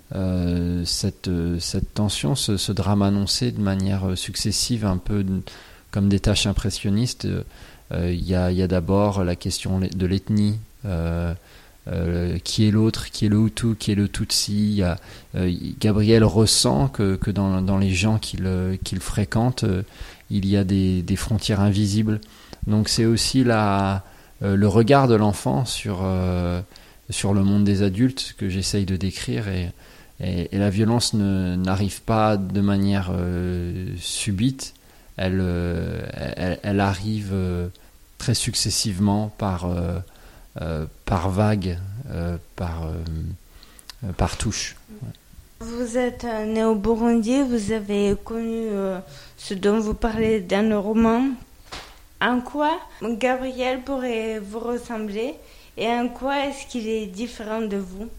S10: euh, cette, cette tension, ce, ce drame annoncé de manière successive, un peu de, comme des tâches impressionnistes. Euh, il y a, il y a d'abord la question de l'ethnie. Euh, Euh, qui est l'autre, qui est le Hutu, qui est le Tutsi. Il y a, euh, Gabriel ressent que, que dans, dans les gens qu'il, qu'il fréquente, euh, il y a des, des frontières invisibles. Donc c'est aussi la, euh, le regard de l'enfant sur, euh, sur le monde des adultes que j'essaye de décrire. Et, et, et la violence ne, n'arrive pas de manière euh, subite. Elle, euh, elle, elle arrive euh, très successivement par... Euh, Euh, par vague, euh, par, euh, par touche.
S11: Vous êtes né au Burundi, vous avez connu euh, ce dont vous parlez dans le roman. En quoi Gabriel pourrait vous ressembler et en quoi est-ce qu'il est différent de vous?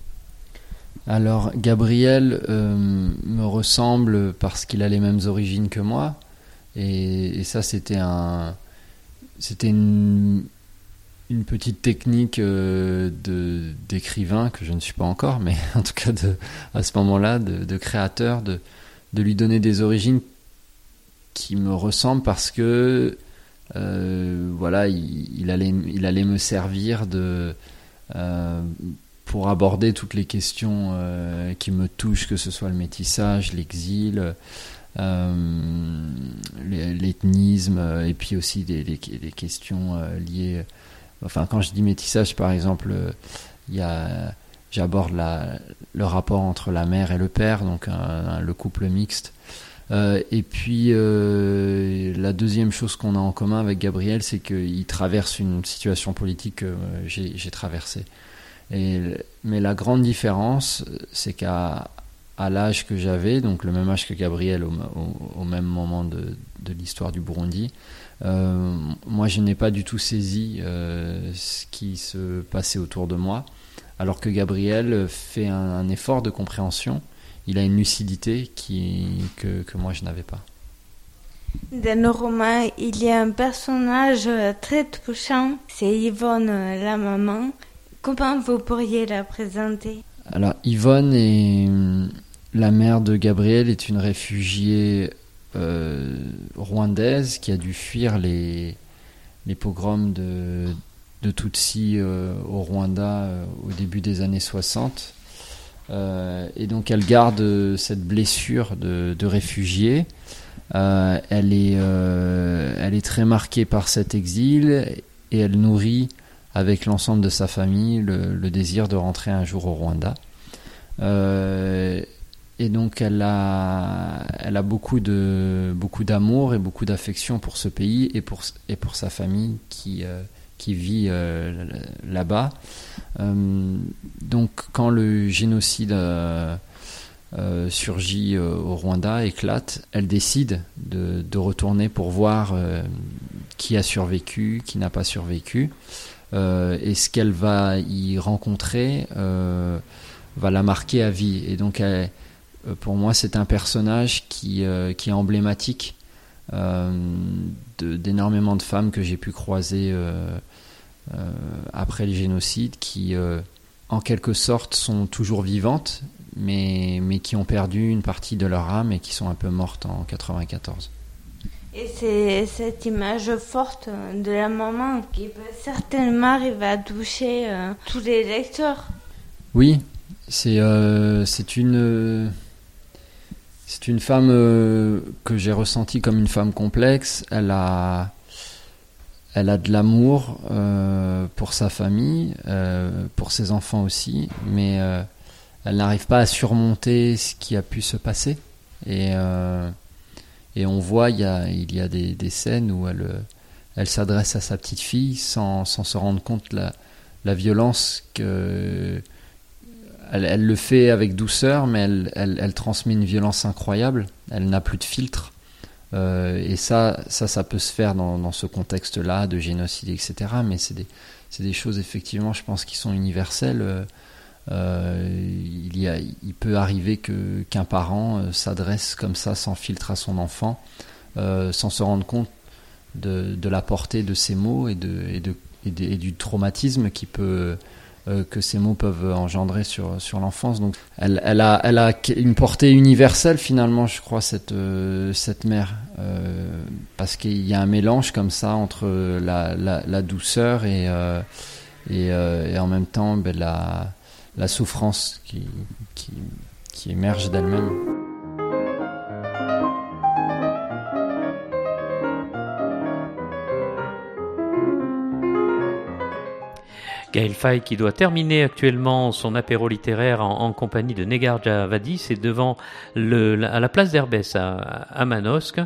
S10: Alors, Gabriel euh, me ressemble parce qu'il a les mêmes origines que moi. Et, et ça, c'était un... C'était une... une petite technique euh, de, d'écrivain, que je ne suis pas encore, mais en tout cas de, à ce moment-là, de, de créateur, de, de lui donner des origines qui me ressemblent parce que euh, voilà, il, il, allait, il allait me servir de, euh, pour aborder toutes les questions euh, qui me touchent, que ce soit le métissage, l'exil, euh, l'ethnisme, et puis aussi les, les, les questions euh, liées... Enfin, quand je dis métissage, par exemple, il y a, j'aborde la, le rapport entre la mère et le père, donc un, un, le couple mixte. Euh, et puis euh, la deuxième chose qu'on a en commun avec Gabriel, c'est qu'il traverse une situation politique que j'ai, j'ai traversée. Et, mais la grande différence, c'est qu'à à l'âge que j'avais, donc le même âge que Gabriel au, au, au même moment de, de l'histoire du Burundi, euh, moi je n'ai pas du tout saisi euh, ce qui se passait autour de moi, alors que Gabriel fait un, un effort de compréhension. Il a une lucidité qui, que, que moi je n'avais pas.
S11: Dans le roman, il y a un personnage très touchant, c'est Yvonne, la maman. Comment vous pourriez la présenter ?
S10: Alors Yvonne est la mère de Gabriel, est une réfugiée euh, rwandaise qui a dû fuir les, les pogroms de, de Tutsi euh, au Rwanda euh, au début des années soixante. Euh, et donc elle garde cette blessure de, de réfugiée. Euh, elle est, euh, elle est très marquée par cet exil et elle nourrit avec l'ensemble de sa famille le, le désir de rentrer un jour au Rwanda. Euh, et donc elle a, elle a beaucoup de, beaucoup d'amour et beaucoup d'affection pour ce pays et pour, et pour sa famille qui, euh, qui vit euh, là-bas. Euh, donc quand le génocide euh, euh, surgit euh, au Rwanda, éclate, elle décide de, de retourner pour voir euh, qui a survécu, qui n'a pas survécu, euh, et ce qu'elle va y rencontrer euh, va la marquer à vie. Et donc elle, pour moi c'est un personnage qui, euh, qui est emblématique euh, de, d'énormément de femmes que j'ai pu croiser euh, Euh, après le génocide, qui euh, en quelque sorte sont toujours vivantes, mais, mais qui ont perdu une partie de leur âme et qui sont un peu mortes en quatre-vingt-quatorze.
S11: Et c'est cette image forte de la maman qui peut certainement arriver à toucher euh, tous les lecteurs.
S10: Oui, c'est, euh, c'est une... C'est une femme euh, que j'ai ressentie comme une femme complexe. Elle a... Elle a de l'amour euh, pour sa famille, euh, pour ses enfants aussi, mais euh, elle n'arrive pas à surmonter ce qui a pu se passer. Et, euh, et on voit, il y a, il y a des, des scènes où elle, elle s'adresse à sa petite fille sans, sans se rendre compte de la, la violence que... Elle, elle le fait avec douceur, mais elle, elle, elle transmet une violence incroyable. Elle n'a plus de filtre. Euh, et ça, ça, ça peut se faire dans, dans ce contexte-là de génocide, et cetera. Mais c'est des, c'est des choses effectivement, je pense, qui sont universelles. Euh, il, y a, il peut arriver que qu'un parent euh, s'adresse comme ça, sans filtre, à son enfant, euh, sans se rendre compte de, de la portée de ces mots et, de, et, de, et, de, et du traumatisme qui peut euh, que ces mots peuvent engendrer sur, sur l'enfance. Donc, elle, elle, a, elle a une portée universelle, finalement, je crois, cette, euh, cette mère. Euh, parce qu'il y a un mélange comme ça entre la, la, la douceur et, euh, et, euh, et en même temps ben, la, la souffrance qui, qui, qui émerge d'elle-même.
S2: Gaël Faye, qui doit terminer actuellement son apéro littéraire en, en compagnie de Negar Javadi, c'est devant le, la, à la place d'Herbès à, à Manosque.